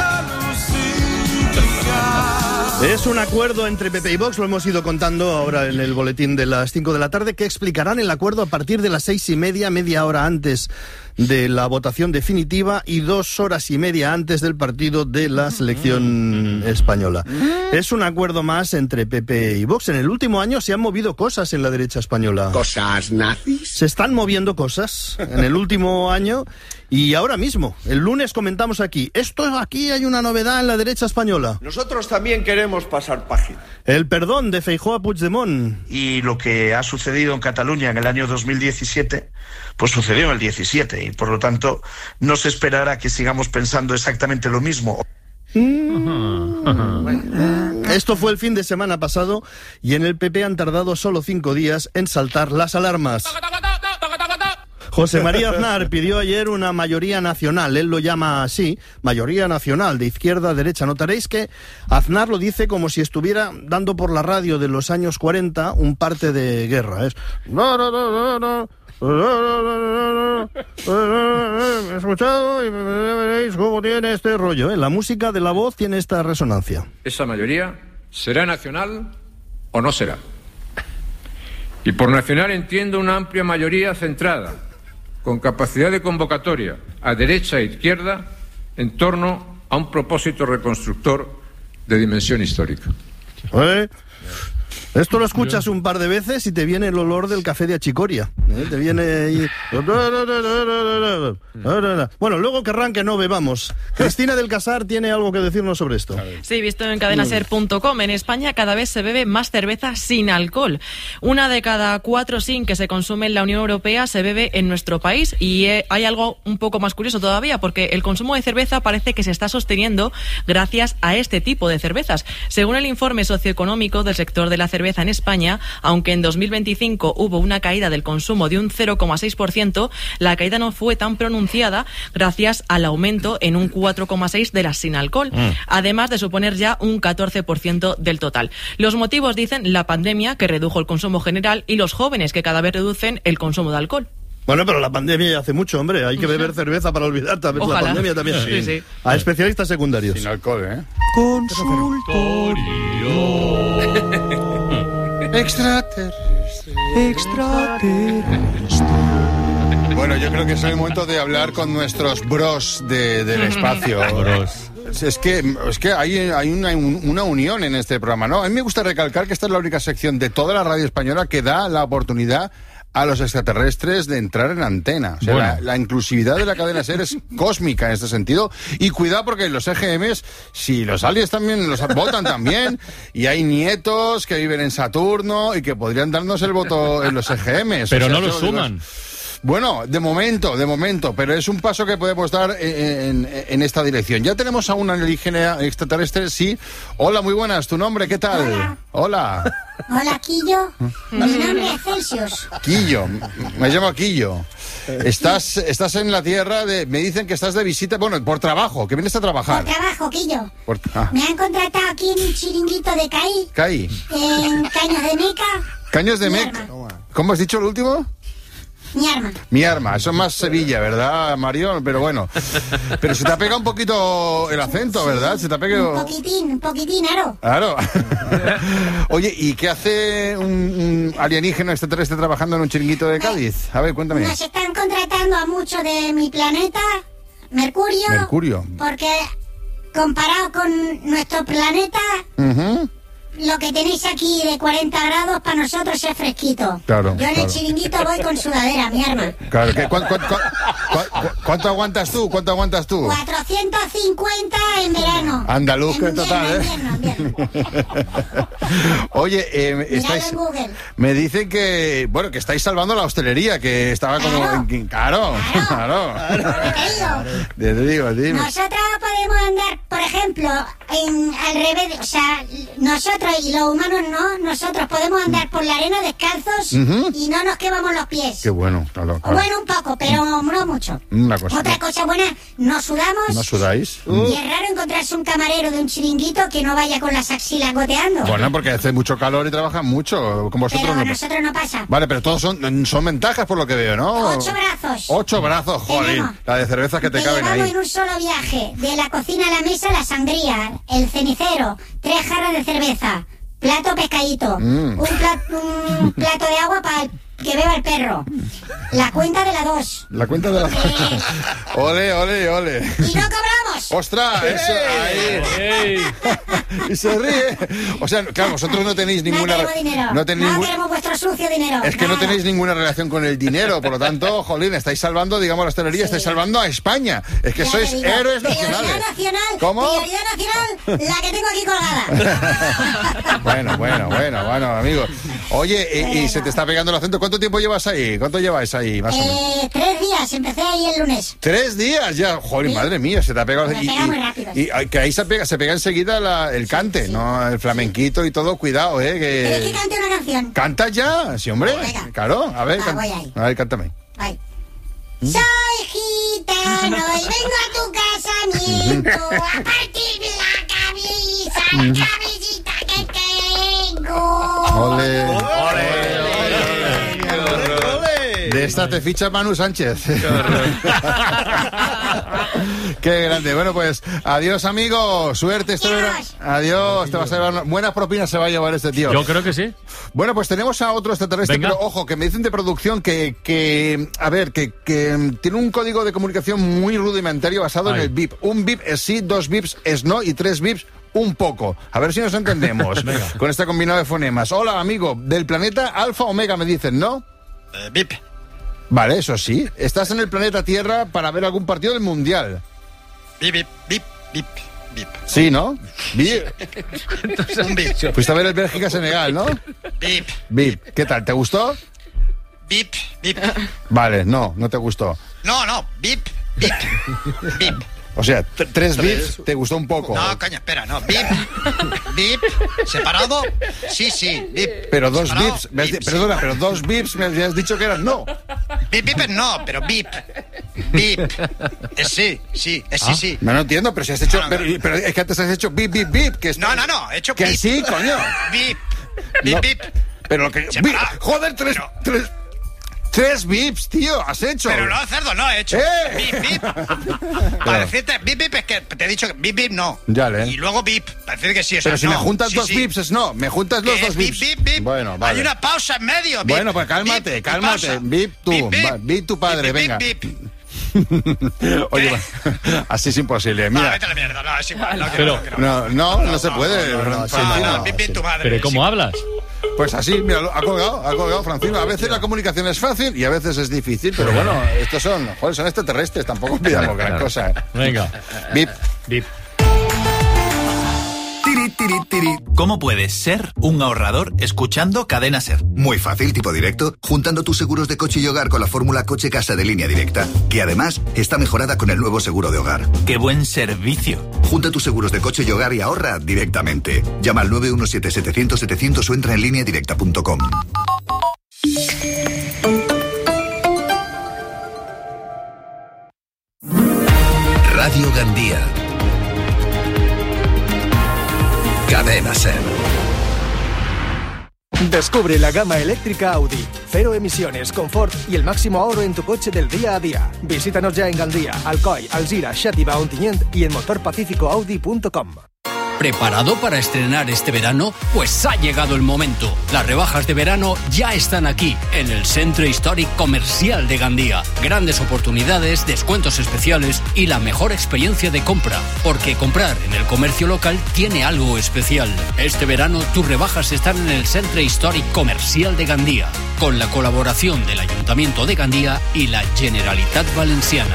Es un acuerdo entre PP y Vox, lo hemos ido contando ahora en el boletín de las 5 de la tarde, que explicarán el acuerdo a partir de las 6:30, media hora antes de la votación definitiva y 2 horas y media antes del partido de la selección española. Es un acuerdo más entre PP y Vox. En el último año se han movido cosas en la derecha española.
¿Cosas nazis?
Se están moviendo cosas en el último año y ahora mismo. El lunes comentamos aquí. Aquí hay una novedad en la derecha española.
Nosotros también queremos pasar página.
El perdón de Feijóo a Puigdemont.
Y lo que ha sucedido en Cataluña en el año 2017, pues sucedió en el 17 y por lo tanto no se esperará que sigamos pensando exactamente lo mismo.
Esto fue el fin de semana pasado y en el PP han tardado solo 5 días en saltar las alarmas. José María Aznar pidió ayer una mayoría nacional, él lo llama así, mayoría nacional, de izquierda a derecha. Notaréis que Aznar lo dice como si estuviera dando por la radio de los años 40 un parte de guerra. Es... He escuchado y veréis cómo tiene este rollo. La música de la voz tiene esta resonancia.
¿Esa mayoría será nacional o no será? Y por nacional entiendo una amplia mayoría centrada, con capacidad de convocatoria a derecha e izquierda en torno a un propósito reconstructor de dimensión histórica.
Esto lo escuchas un par de veces y te viene el olor del café de achicoria. Te viene ahí... Bueno, luego querrán que no bebamos. Cristina del Casar tiene algo que decirnos sobre esto.
Sí, visto en cadenaser.com, en España cada vez se bebe más cerveza sin alcohol. 1 de cada 4 sin que se consume en la Unión Europea se bebe en nuestro país. Y hay algo un poco más curioso todavía, porque el consumo de cerveza parece que se está sosteniendo gracias a este tipo de cervezas. Según el informe socioeconómico del sector de la cerveza en España, aunque en 2025 hubo una caída del consumo de un 0,6%, la caída no fue tan pronunciada gracias al aumento en un 4,6% de las sin alcohol, además de suponer ya un 14% del total. Los motivos, dicen, la pandemia, que redujo el consumo general, y los jóvenes, que cada vez reducen el consumo de alcohol.
Bueno, pero la pandemia ya hace mucho, hombre. Hay que beber cerveza para olvidar también. La pandemia también.
Sí, sí.
A especialistas secundarios.
Sin alcohol, ¿eh?
Consultorio.
Extraterrestre. Bueno, yo creo que es el momento de hablar con nuestros bros del espacio. Bros. Es que hay una unión en este programa, ¿no? A mí me gusta recalcar que esta es la única sección de toda la radio española que da la oportunidad a los extraterrestres de entrar en antena. O sea, bueno, la inclusividad de la cadena SER es cósmica en este sentido. Y cuidado porque los EGMs, si los aliens también los votan también, y hay nietos que viven en Saturno y que podrían darnos el voto en los EGMs.
Pero no los suman.
Bueno, de momento, pero es un paso que podemos dar en esta dirección. Ya tenemos a un alienígena extraterrestre, sí. Hola, muy buenas, ¿tu nombre? ¿Qué tal? Hola.
Hola, Quillo. Mi nombre es Celsius.
Quillo, me llamo Quillo. Estás en la Tierra, me dicen que estás de visita, bueno, por trabajo, que vienes a trabajar.
Por trabajo, Quillo. Me han contratado aquí en un chiringuito de CAI. En Caños de Meca.
¿Caños de Meca? ¿Cómo has dicho el último? Mi arma, eso es más Sevilla, ¿verdad, Mario? Pero bueno. Pero se te ha pegado un poquito el acento, ¿verdad? Se te ha pegado...
Un poquitín, Aro.
Claro. Oye, ¿y qué hace un alienígena extraterrestre trabajando en un chiringuito de Cádiz? A ver, cuéntame.
Nos están contratando a muchos de mi planeta, Mercurio. Porque comparado con nuestro planeta... Lo que tenéis aquí de 40 grados para nosotros es fresquito.
Claro.
Yo en el chiringuito voy con sudadera, mi arma.
Claro, ¿cuánto aguantas tú?
450 en verano.
Andaluz, que total,
invierno.
Oye,
estáis...
me dicen que, bueno, que estáis salvando la hostelería, que estaba como... Claro. Te digo, dime.
Nosotros podemos andar, por ejemplo, al revés, o sea, nosotros y los humanos no, nosotros podemos andar por la arena descalzos y no nos quemamos los pies.
Qué bueno, claro.
Bueno, un poco, pero no mucho. Otra cosa buena, no sudamos.
¿No sudáis?
Y es raro encontrarse un camarero de un chiringuito que no vaya con las axilas goteando.
Bueno, porque hace mucho calor y trabajan mucho. Con vosotros
pero
no
nosotros no pasa.
Vale, pero todos son ventajas por lo que veo, ¿no?
8 brazos.
8 brazos, joder. La de cervezas que te caben ahí.
Llevamos en un solo viaje, de la cocina a la mesa, la sangría, el cenicero, 3 jarras de cerveza, plato pescadito, un plato de agua para que beba el perro, la cuenta de la 2.
La cuenta de la 2. Ole.
Y no cobramos.
¡Ostras! Eso, ahí. Y se ríe. O sea, claro, vosotros no tenéis ninguna...
No tenemos dinero. No tenemos vuestro sucio dinero.
Es que no tenéis ninguna relación con el dinero, por lo tanto, jolín, estáis salvando, digamos, la hostelería, estáis salvando a España. Es que sois héroes nacionales.
Prioridad nacional.
¿Cómo?
Prioridad nacional, la que tengo aquí colgada.
Bueno, amigos. Oye, y se te está pegando el acento. ¿Cuánto tiempo llevas ahí? ¿Cuánto lleváis ahí, más o menos?
3 días, empecé ahí el lunes.
3 días ya, joder, sí. Madre mía, se te ha pegado.
Me pega muy rápido.
Y que ahí se pega enseguida el cante, ¿no? El flamenquito y todo, cuidado,
Pero es que cante una canción.
¿Canta ya? Sí, hombre.
Venga.
Claro, a ver,
voy ahí.
A ver, cántame.
Bye. Soy gitano y vengo a tu casamiento a partirme la cabecita que tengo.
Ole. De esta te ficha Manu Sánchez. Qué grande. Bueno, pues adiós, amigo. Suerte este verano. Adiós. Te vas a llevar buenas propinas, se va a llevar este tío.
Yo creo que sí.
Bueno, pues tenemos a otro extraterrestre, pero ojo, que me dicen de producción que tiene un código de comunicación muy rudimentario basado en el bip. Un bip es sí, 2 bips es no y 3 bips un poco. A ver si nos entendemos con este combinado de fonemas. Hola, amigo. Del planeta Alfa Omega me dicen, ¿no?
Bip.
Vale, eso sí. Estás en el planeta Tierra para ver algún partido del Mundial.
Bip.
Sí, ¿no? Bip.
Un bip.
Fuiste a ver el Bélgica-Senegal, ¿no? Bip. ¿Qué tal? ¿Te gustó?
Bip.
Vale, no te gustó.
No, bip.
O sea, 3 bips te gustó un poco.
No, coño, espera, no. Bip, separado, sí, bip.
Pero 2 bips, perdona, pero 2 bips me has dicho que eran no.
Bip no, pero bip. Sí.
No entiendo, pero si has hecho, pero es que antes has hecho bip, que es...
No, he hecho
que
bip.
Sí, coño.
Bip.
Pero lo que... Joder, 3 bips, tío, has hecho.
Pero no, cerdo, no he hecho. Bip. Para decirte, bip es que te he dicho que bip no.
Ya le.
Y luego bip, para decir que sí, o sea,
pero si
no.
me juntas 2 bips es no, me juntas los 2 bips.
Bip.
Bueno, vale.
Hay una pausa en medio, bip.
Bueno, pues cálmate. Bip tú, bip tu padre, venga.
Bip.
Oye, así es imposible. Mira.
No, vete a la mierda, no, es igual.
No se puede.
Bip tu madre.
¿Pero cómo hablas?
Pues así, mira, ha colgado Francino. A veces la comunicación es fácil y a veces es difícil, pero bueno, estos son extraterrestres, tampoco pidamos gran cosa.
Venga.
Bip.
¿Cómo puedes ser un ahorrador escuchando Cadena Ser?
Muy fácil, tipo directo, juntando tus seguros de coche y hogar con la fórmula Coche-Casa de Línea Directa, que además está mejorada con el nuevo seguro de hogar.
¡Qué buen servicio!
Junta tus seguros de coche y hogar y ahorra directamente. Llama al 917-700-700 o entra en lineadirecta.com.
Radio Gandía. Cadena Ser.
De
Descubre la gama eléctrica Audi. 0 emisiones, confort y el máximo ahorro en tu coche del día a día. Visítanos ya en Gandía, Alcoy, Alzira, Xàtiva, Ontinyent y en motorpacificoaudi.com.
¿Preparado para estrenar este verano? Pues ha llegado el momento. Las rebajas de verano ya están aquí, en el Centre Històric Comercial de Gandía. Grandes oportunidades, descuentos especiales y la mejor experiencia de compra. Porque comprar en el comercio local tiene algo especial. Este verano tus rebajas están en el Centre Històric Comercial de Gandía, con la colaboración del Ayuntamiento de Gandía y la Generalitat Valenciana.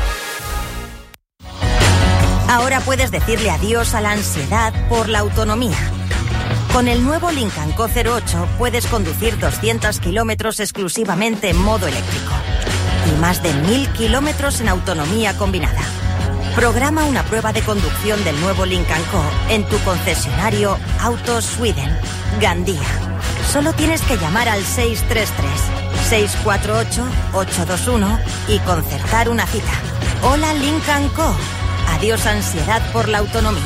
Ahora puedes decirle adiós a la ansiedad por la autonomía. Con el nuevo Lincoln Co 08 puedes conducir 200 kilómetros exclusivamente en modo eléctrico y más de 1000 kilómetros en autonomía combinada. Programa una prueba de conducción del nuevo Lincoln Co en tu concesionario Autos Sweden, Gandía. Solo tienes que llamar al 633-648-821 y concertar una cita. Hola Lincoln Co. Adiós ansiedad por la autonomía.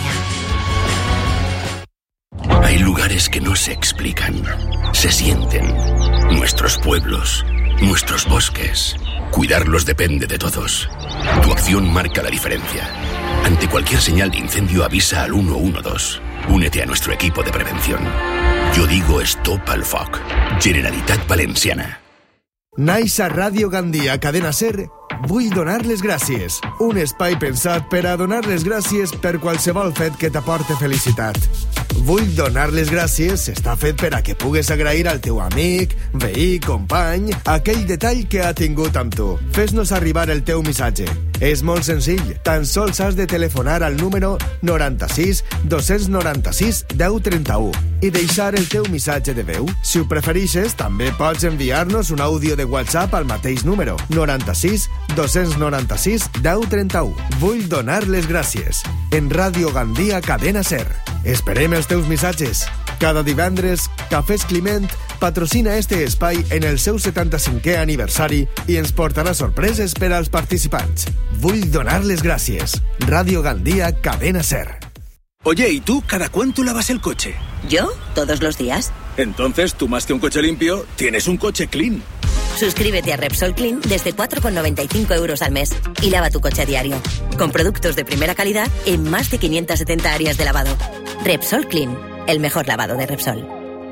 Hay lugares que no se explican, se sienten. Nuestros pueblos, nuestros bosques. Cuidarlos depende de todos. Tu acción marca la diferencia. Ante cualquier señal de incendio avisa al 112. Únete a nuestro equipo de prevención. Yo digo Stop al Foc. Generalitat Valenciana.
Naix a Ràdio Gandia, Cadena Ser, vull donar les gràcies. Un espai pensat per a donar les gràcies per qualsevol fet que t'aporte felicitat. Vull donar les gràcies està fet per a que pugues agrair al teu amic, veí, company, aquell detall que ha tingut amb tu. Fes-nos arribar el teu missatge. És molt senzill. Tan sols has de telefonar al número 96 296 1031 i deixar el teu missatge de veu. Si ho preferixes, també pots enviar-nos un àudio de WhatsApp al mateix número 96 296 1031. Vull donar les gràcies. En Ràdio Gandia, Cadena Ser. Esperem els teus missatges. Cada divendres, Cafès Climent patrocina este espai en el seu 75è aniversari i ens portarà sorpreses per als participants. Vull donar les gràcies. Ràdio Gandia, Cadena Ser.
Oye, ¿y tú cada cuánto lavas el coche?
¿Yo? ¿Todos los días?
Entonces, tú más que un coche limpio, tienes un coche clean.
Suscríbete a Repsol Clean desde 4,95 euros al mes y lava tu coche a diario. Con productos de primera calidad en más de 570 áreas de lavado. Repsol Clean, el mejor lavado de Repsol.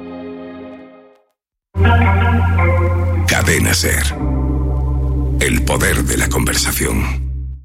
Cadena Ser. El poder de la conversación.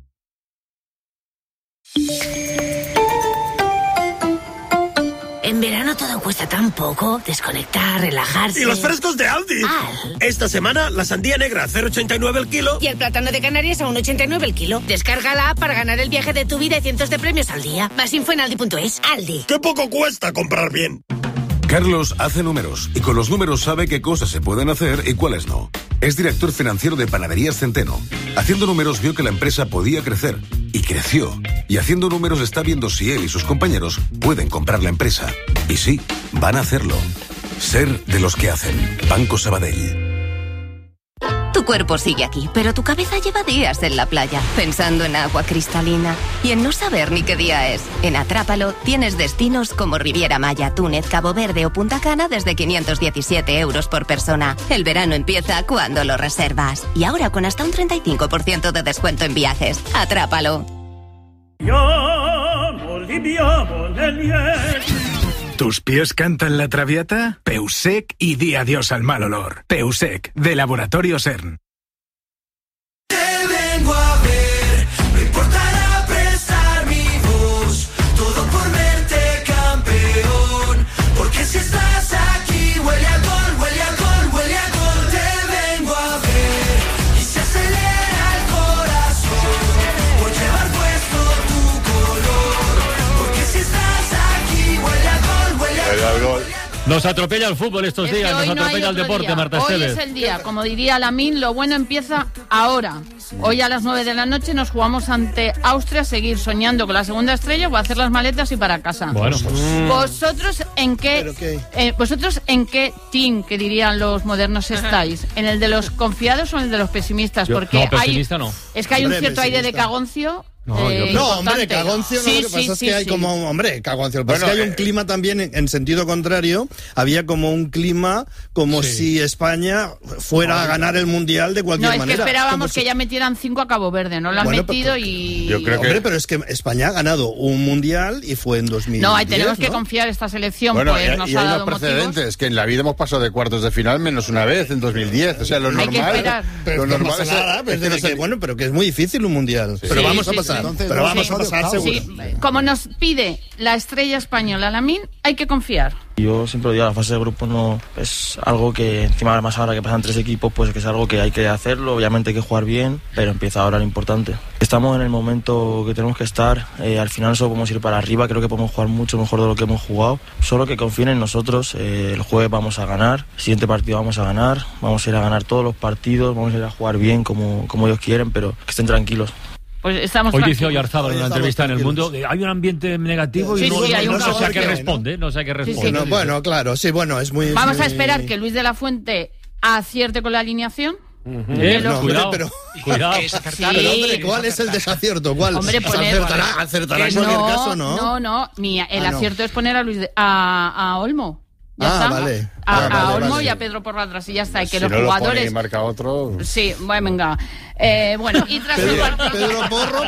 En verano todo cuesta tan poco. Desconectar, relajarse.
¡Y los frescos de Aldi! Esta semana, la sandía negra a 0,89 el kilo.
Y el plátano de Canarias a 1,89 el kilo. Descarga la app para ganar el viaje de tu vida y cientos de premios al día. Más info en aldi.es. Aldi.
¡Qué poco cuesta comprar bien!
Carlos hace números y con los números sabe qué cosas se pueden hacer y cuáles no. Es director financiero de Panaderías Centeno. Haciendo números vio que la empresa podía crecer y creció. Y haciendo números está viendo si él y sus compañeros pueden comprar la empresa. Y sí, van a hacerlo. Ser de los que hacen. Banco Sabadell.
Tu cuerpo sigue aquí, pero tu cabeza lleva días en la playa, pensando en agua cristalina y en no saber ni qué día es. En Atrápalo tienes destinos como Riviera Maya, Túnez, Cabo Verde o Punta Cana desde 517 euros por persona. El verano empieza cuando lo reservas. Y ahora con hasta un 35% de descuento en viajes. Atrápalo.
¿Tus pies cantan la traviata? Peusec y di adiós al mal olor. Peusec, de Laboratorio CERN.
Te vengo a ver, no importará prestar mi voz, todo por verte campeón, porque si estás aquí huele a gol, huele a gol, huele a gol. Te vengo a ver y se acelera el corazón por llevar puesto tu color, porque si estás aquí huele a gol, huele a gol.
Nos atropella el fútbol estos días, nos atropella el deporte, día. Marta Esteves.
Hoy es el día, como diría Lamine, lo bueno empieza ahora. Hoy a las 9 de la noche nos jugamos ante Austria a seguir soñando con la segunda estrella o a hacer las maletas y para casa.
Bueno, pues...
¿Vosotros en qué team, que dirían los modernos, estáis? ¿En el de los confiados o en el de los pesimistas? Porque
no, pesimista no.
Es que hay un cierto aire de cagoncio
hombre, Cagoncio no, lo que pasa es que hay como... Hombre, Cagoncio, lo que pasa es que hay un clima también en sentido contrario. Había como un clima como si España fuera a ganar el Mundial de cualquier manera.
No, es que esperábamos que ya metieran 5 a Cabo Verde, no lo han metido y...
Yo creo que... Hombre, pero es que España ha ganado un Mundial y fue en 2010,
No, ahí tenemos que confiar esta selección, pues nos ha dado
precedentes,
motivos.
que en la vida hemos pasado de cuartos de final menos una vez, en 2010. O sea, lo normal...
Hay que esperar.
Lo normal es...
Bueno, pero que es muy difícil un Mundial. Pero vamos a pasar. Pero vamos a pasar seguro.
Sí. Como nos pide la estrella española Lamine, hay que confiar.
Yo siempre lo digo, la fase de grupos no es algo que, encima además ahora que pasan 3 equipos, pues que es algo que hay que hacerlo, obviamente hay que jugar bien, pero empieza ahora lo importante. Estamos en el momento que tenemos que estar, al final solo podemos ir para arriba, creo que podemos jugar mucho mejor de lo que hemos jugado, solo que confíen en nosotros, el jueves vamos a ganar, el siguiente partido vamos a ganar, vamos a ir a ganar todos los partidos, vamos a ir a jugar bien como ellos quieren, pero que estén tranquilos.
Pues estamos
hoy dice Oyarzábal en una entrevista en El Mundo, hay un ambiente negativo y no sé a qué responde, no sé a qué responde.
Sí.
Bueno, claro, sí, bueno, es muy...
Vamos a esperar que Luis de la Fuente acierte con la alineación.
Cuidado.
Sí.
Hombre, ¿cuál es el desacierto? ¿Cuál?
Hombre,
acertará en cualquier caso, ¿no?
No, el acierto es poner a Luis a Olmo. Ya está.
Vale.
A Olmo y a Pedro por atrás y ya está. Y que
si
los
no
jugadores.
Lo pone y marca otro.
Sí, bueno, venga. Bueno, y tras el partido.
Pedro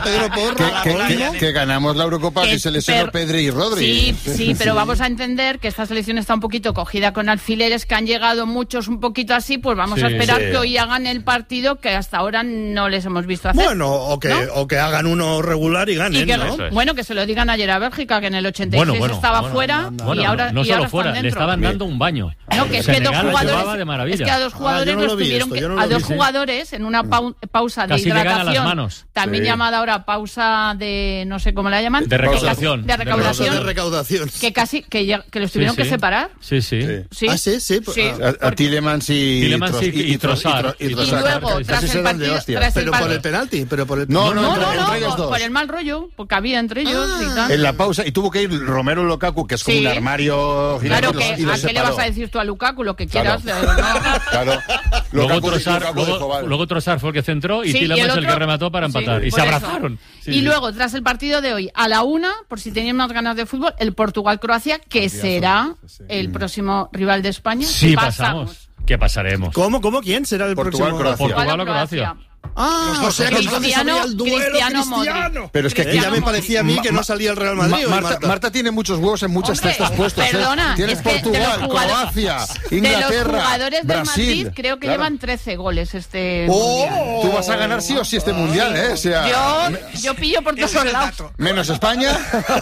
Porro.
Que ganamos la Eurocopa y se lesionó Pedri y Rodri.
Sí, pero vamos a entender que esta selección está un poquito cogida con alfileres, que han llegado muchos un poquito así, pues vamos a esperar que hoy hagan el partido que hasta ahora no les hemos visto hacer.
Bueno, o que hagan uno regular y ganen, ¿no?
Bueno, que se lo digan ayer a Bélgica, que en el 86 estaba fuera y ahora
no solo
ahora
fuera,
están
le
dentro.
estaban dando un baño.
No, que es que dos jugadores los tuvieron que a dos jugadores en una pausa de
casi
hidratación, también llamada ahora pausa de no sé cómo la llaman,
de recaudación,
que casi que los tuvieron que separar.
Sí.
A Tielemans y Trossard.
Y luego tras el partido,
pero por el penalti,
no, por el mal rollo, porque había entre ellos y tal.
En la pausa y tuvo que ir Romero Lukaku, que es como un armario
gigante. Claro, que ¿a qué le vas a decir tú a Lukaku lo que quieras?
Claro.
Luego Trossard fue el que centró y Tielemans el que remató para empatar. Y se abrazaron.
Y luego, tras el partido de hoy, a la 1, por si tenían más ganas de fútbol, el Portugal-Croacia, que será el próximo rival de España.
Sí, pasamos. ¿Qué pasaremos?
¿Cómo? ¿Quién será el próximo?
Portugal o Croacia.
O sea, que salía el duelo Cristiano. Pero es que aquí ya me parecía a mí que no salía el Real Madrid.
Marta tiene muchos huevos en muchos cestos puestos.
Perdona,
tienes Portugal, Croacia, Inglaterra,
de los jugadores del
Brasil.
Madrid creo que llevan 13 goles este mundial.
Tú vas a ganar sí o sí este mundial, ¿eh? O sea,
yo pillo por todos lados.
Menos España.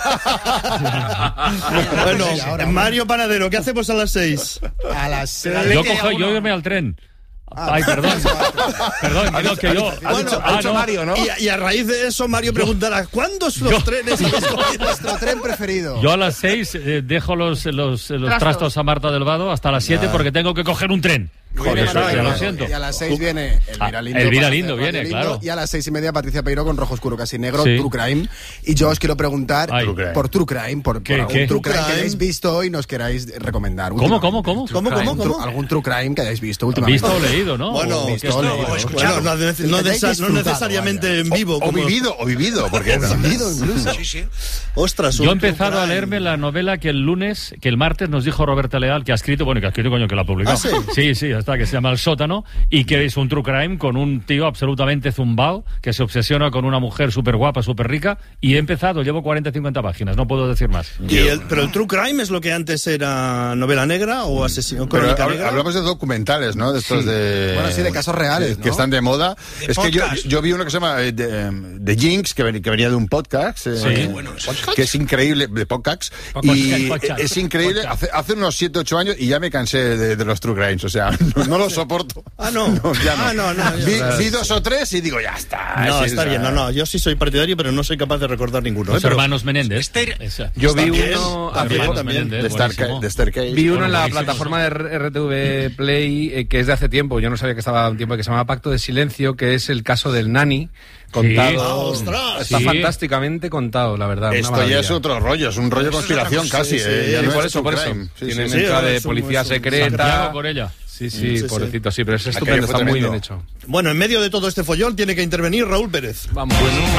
Bueno, Mario Panadero, ¿qué hacemos a las 6?
A las 6.
Yo irme al tren. Ay, perdón, que yo...
Ha dicho Mario, ¿no? Y a raíz de eso, Mario preguntará, ¿cuándo son los trenes?
Nuestro tren preferido.
Yo a las 6 dejo los trastos a Marta del Vado hasta las 7 porque tengo que coger un tren.
Joder,
ya lo siento.
Y a las 6 viene
Elvira Lindo viene, claro.
Y a las 6:30 Patricia Peiro con Rojo Oscuro Casi Negro, True Crime. Y yo os quiero preguntar por True Crime, por algún True Crime que hayáis visto y nos queráis recomendar.
¿Cómo?
¿Algún True Crime que hayáis visto últimamente?
Visto o leído, ¿no?
Bueno, no necesariamente en vivo.
O vivido, porque
vivido incluso.
Sí.
Ostras,
yo he empezado a leerme la novela que el martes nos dijo Roberta Leal, que ha escrito, que la ha publicado. Sí, que se llama El Sótano, y que es un true crime con un tío absolutamente zumbao que se obsesiona con una mujer súper guapa, súper rica, y he empezado, llevo 40-50 páginas, no puedo decir más.
Pero el true crime es lo que antes era novela negra o asesino crónica negra.
Hablamos de documentales, ¿no? De estos
de casos reales,
que están de moda. Es que yo vi uno que se llama The Jinx, que venía de un podcast, que es increíble, de podcast, y es increíble, hace unos 7-8 años, y ya me cansé de los true crimes, o sea, no lo soporto.
No.
Vi 2 o 3 y digo, ya está.
No, está bien, yo sí soy partidario, pero no soy capaz de recordar ninguno.
Los hermanos Menéndez.
Yo vi uno también de Staircase.
Vi uno en la plataforma de RTV Play, que es de hace tiempo, yo no sabía que estaba un tiempo, que se llama Pacto de Silencio, que es el caso del Nani. Contado, está fantásticamente contado, la verdad.
Esto ya es otro rollo, es un rollo de conspiración casi.
Por eso. Tiene mezcla de policía secreta. Sí, pobrecito, sí, pero es estupendo, está muy bien hecho.
Bueno, en medio de todo este follón tiene que intervenir Raúl Pérez.
Vamos.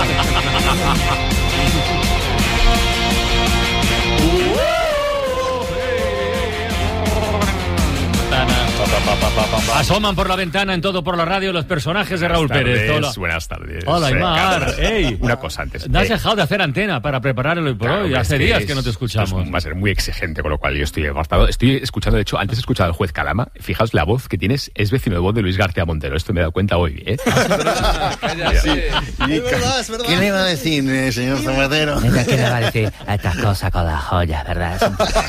Asoman por la ventana en Todo por la Radio los personajes de Raúl Pérez.
Buenas tardes.
Hola, Aymar. Ey,
una cosa antes.
No has dejado de hacer antena para preparar el hoy por hoy. Hace días que no te escuchamos.
Va a ser muy exigente, con lo cual yo estoy apartado. Estoy escuchando, de hecho, antes he escuchado al juez Calama. Fijaos, la voz que tienes es vecino de voz de Luis García Montero. Esto me he dado cuenta hoy, ¿eh?
Sí. Es verdad.
¿Qué le va a decir, señor Zapatero?
¿Qué le va a decir a estas cosas con las joyas, verdad?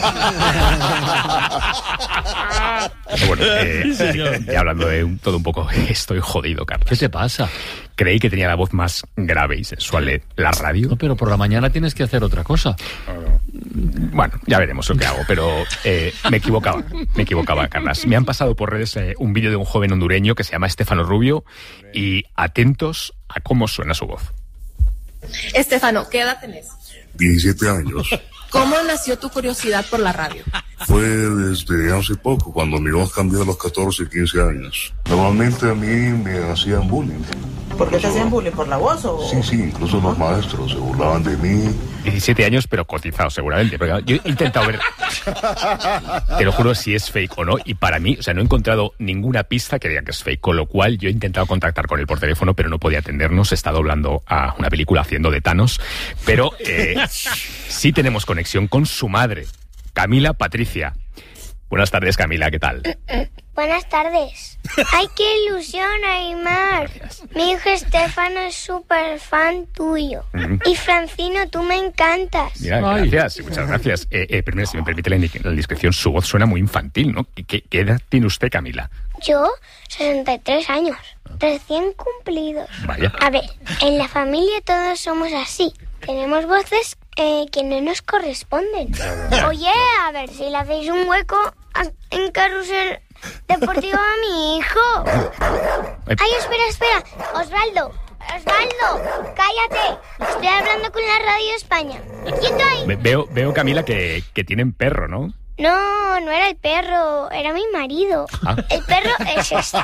Bueno, ya hablando de todo un poco, estoy jodido, Carlos.
¿Qué te pasa?
Creí que tenía la voz más grave y sensual de la radio.
No, pero por la mañana tienes que hacer otra cosa.
Bueno, ya veremos lo que hago, pero me equivocaba, Carlas. Me han pasado por redes un vídeo de un joven hondureño que se llama Estefano Rubio y atentos a cómo suena su voz.
Estefano, ¿qué edad tenés?
17 años.
¿Cómo nació tu curiosidad por la radio?
Fue desde hace poco, cuando mi voz cambió a los 14, 15 años. Normalmente a mí me hacían bullying.
¿Por qué te hacían bullying? ¿Por la voz o...?
Sí, incluso los maestros se burlaban de mí.
17 años, pero cotizado seguramente. Porque yo he intentado ver, te lo juro, si es fake o no. Y para mí, o sea, no he encontrado ninguna pista que diga que es fake. Con lo cual, yo he intentado contactar con él por teléfono, pero no podía atendernos. Está doblando a una película haciendo de Thanos. Pero sí tenemos conexión con su madre, Camila Patricia. Buenas tardes, Camila, ¿qué tal?
Buenas tardes. ¡Ay, qué ilusión, Aymar! Mi hijo Estefano es súper fan tuyo. Y Francino, tú me encantas.
Mira, gracias, muchas gracias. Primero, si me permite la indiscreción, su voz suena muy infantil, ¿no? ¿Qué edad tiene usted, Camila?
Yo, 63 años, recién cumplidos.
Vaya.
A ver, en la familia todos somos así. Tenemos voces que no nos corresponden. Oye, a ver si le hacéis un hueco en Carrusel Deportivo a mi hijo. Ay, espera. Osvaldo, cállate. Estoy hablando con la Radio España. ¿Quieto ahí?
Veo, Camila, que tienen perro, ¿no?
No era el perro, era mi marido. El perro es este.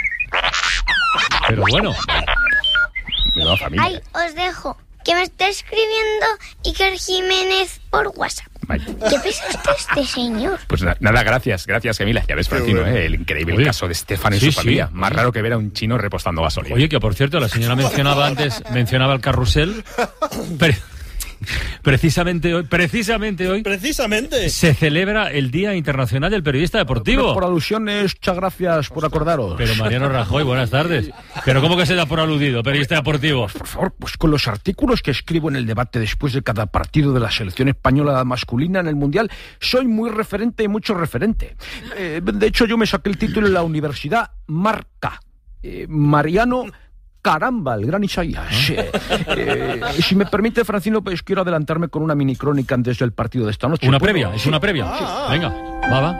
Pero bueno. Menuda familia.
Ay, os dejo. Que me está escribiendo Iker Jiménez por WhatsApp.
Vaya.
¿Qué piensa usted este señor?
Pues nada, gracias, Camila. Ya ves, Francino, el increíble caso de Estefano y su familia. Más raro que ver a un chino repostando gasolina.
Oye, que por cierto, la señora mencionaba el carrusel. Precisamente hoy se celebra el Día Internacional del Periodista Deportivo.
Por alusiones, muchas gracias por acordaros.
Pero Mariano Rajoy, buenas tardes. Pero ¿cómo que se da por aludido, periodista deportivo?
Por favor, pues con los artículos que escribo en el debate después de cada partido de la selección española masculina en el Mundial, soy muy referente y mucho referente. De hecho, yo me saqué el título en la Universidad Marca. Mariano Caramba, el gran Isaías. Si me permite, Francino, pues quiero adelantarme con una mini crónica antes del partido de esta noche.
¿Una previa? ¿Es una previa? Sí. Venga, va.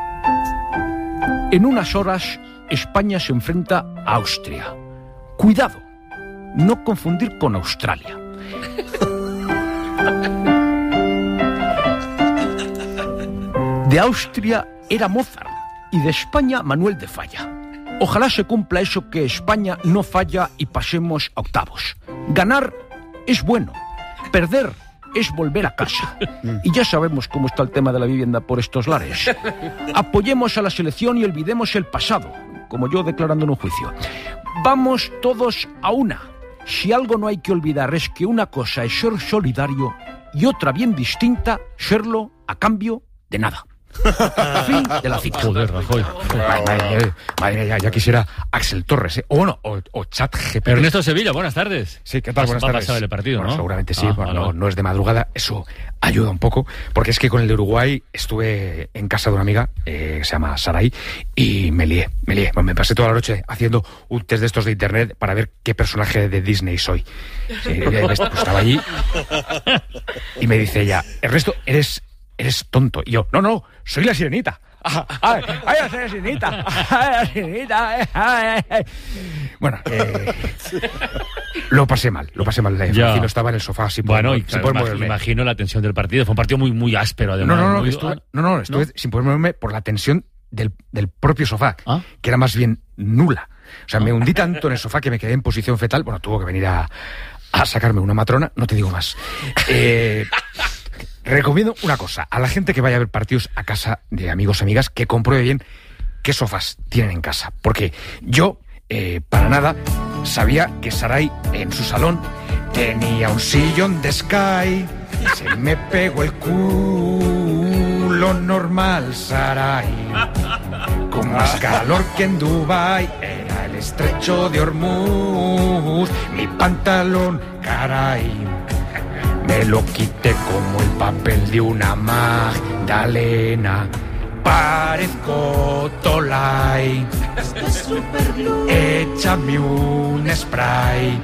En unas horas, España se enfrenta a Austria. Cuidado, no confundir con Australia. De Austria era Mozart y de España Manuel de Falla. Ojalá se cumpla eso, que España no falla y pasemos a octavos. Ganar es bueno, perder es volver a casa. Y ya sabemos cómo está el tema de la vivienda por estos lares. Apoyemos a la selección y olvidemos el pasado, como yo declarando en un juicio. Vamos todos a una. Si algo no hay que olvidar es que una cosa es ser solidario y otra bien distinta, serlo a cambio de nada. Fin de la cita.
Joder, Rajoy.
Madre mía, ya quisiera Axel Torres, o ChatGPT.
Ernesto Sevilla, buenas tardes.
Sí, ¿qué tal? Buenas tardes.
Pasado el partido,
bueno,
¿no?
Seguramente sí, no es de madrugada. Eso ayuda un poco, porque es que con el de Uruguay estuve en casa de una amiga que se llama Saray y me lié. Bueno, me pasé toda la noche haciendo un test de estos de internet para ver qué personaje de Disney soy. Sí, pues estaba allí y me dice ella: Ernesto, eres tonto. Y yo, no, soy la sirenita. ¡Ay, soy la sirenita! ¡Ay, la sirenita! Bueno, lo pasé mal. El vecino estaba en el sofá así.
Bueno, y claro, imagino la tensión del partido. Fue un partido muy, muy áspero, además.
Estuve sin poder moverme por la tensión del propio sofá, que era más bien nula. O sea, me hundí tanto en el sofá que me quedé en posición fetal. Bueno, tuvo que venir a sacarme una matrona, no te digo más. Recomiendo una cosa, a la gente que vaya a ver partidos a casa de amigos o amigas, que compruebe bien qué sofás tienen en casa. Porque yo, para nada, sabía que Sarai en su salón tenía un sillón de Sky. Se me pegó el culo normal, Sarai. Con más calor que en Dubái, era el estrecho de Hormuz. Mi pantalón, caray, me lo quité como el papel de una Magdalena. Parezco Tolai. Échame un spray.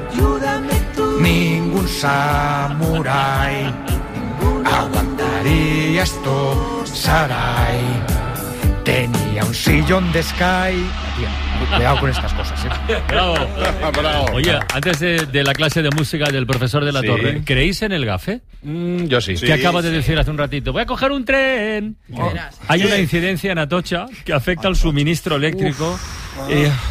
Ningún samurái aguantaría esto, Sarai. Tenía un sillón de Sky. Cuidado con estas cosas,
Bravo. Bravo. Oye, antes de la clase de música del profesor de la Torre, ¿creéis en el gafe?
Yo sí.
Que acaba de decir hace un ratito, voy a coger un tren. Hay una incidencia en Atocha que afecta al suministro eléctrico.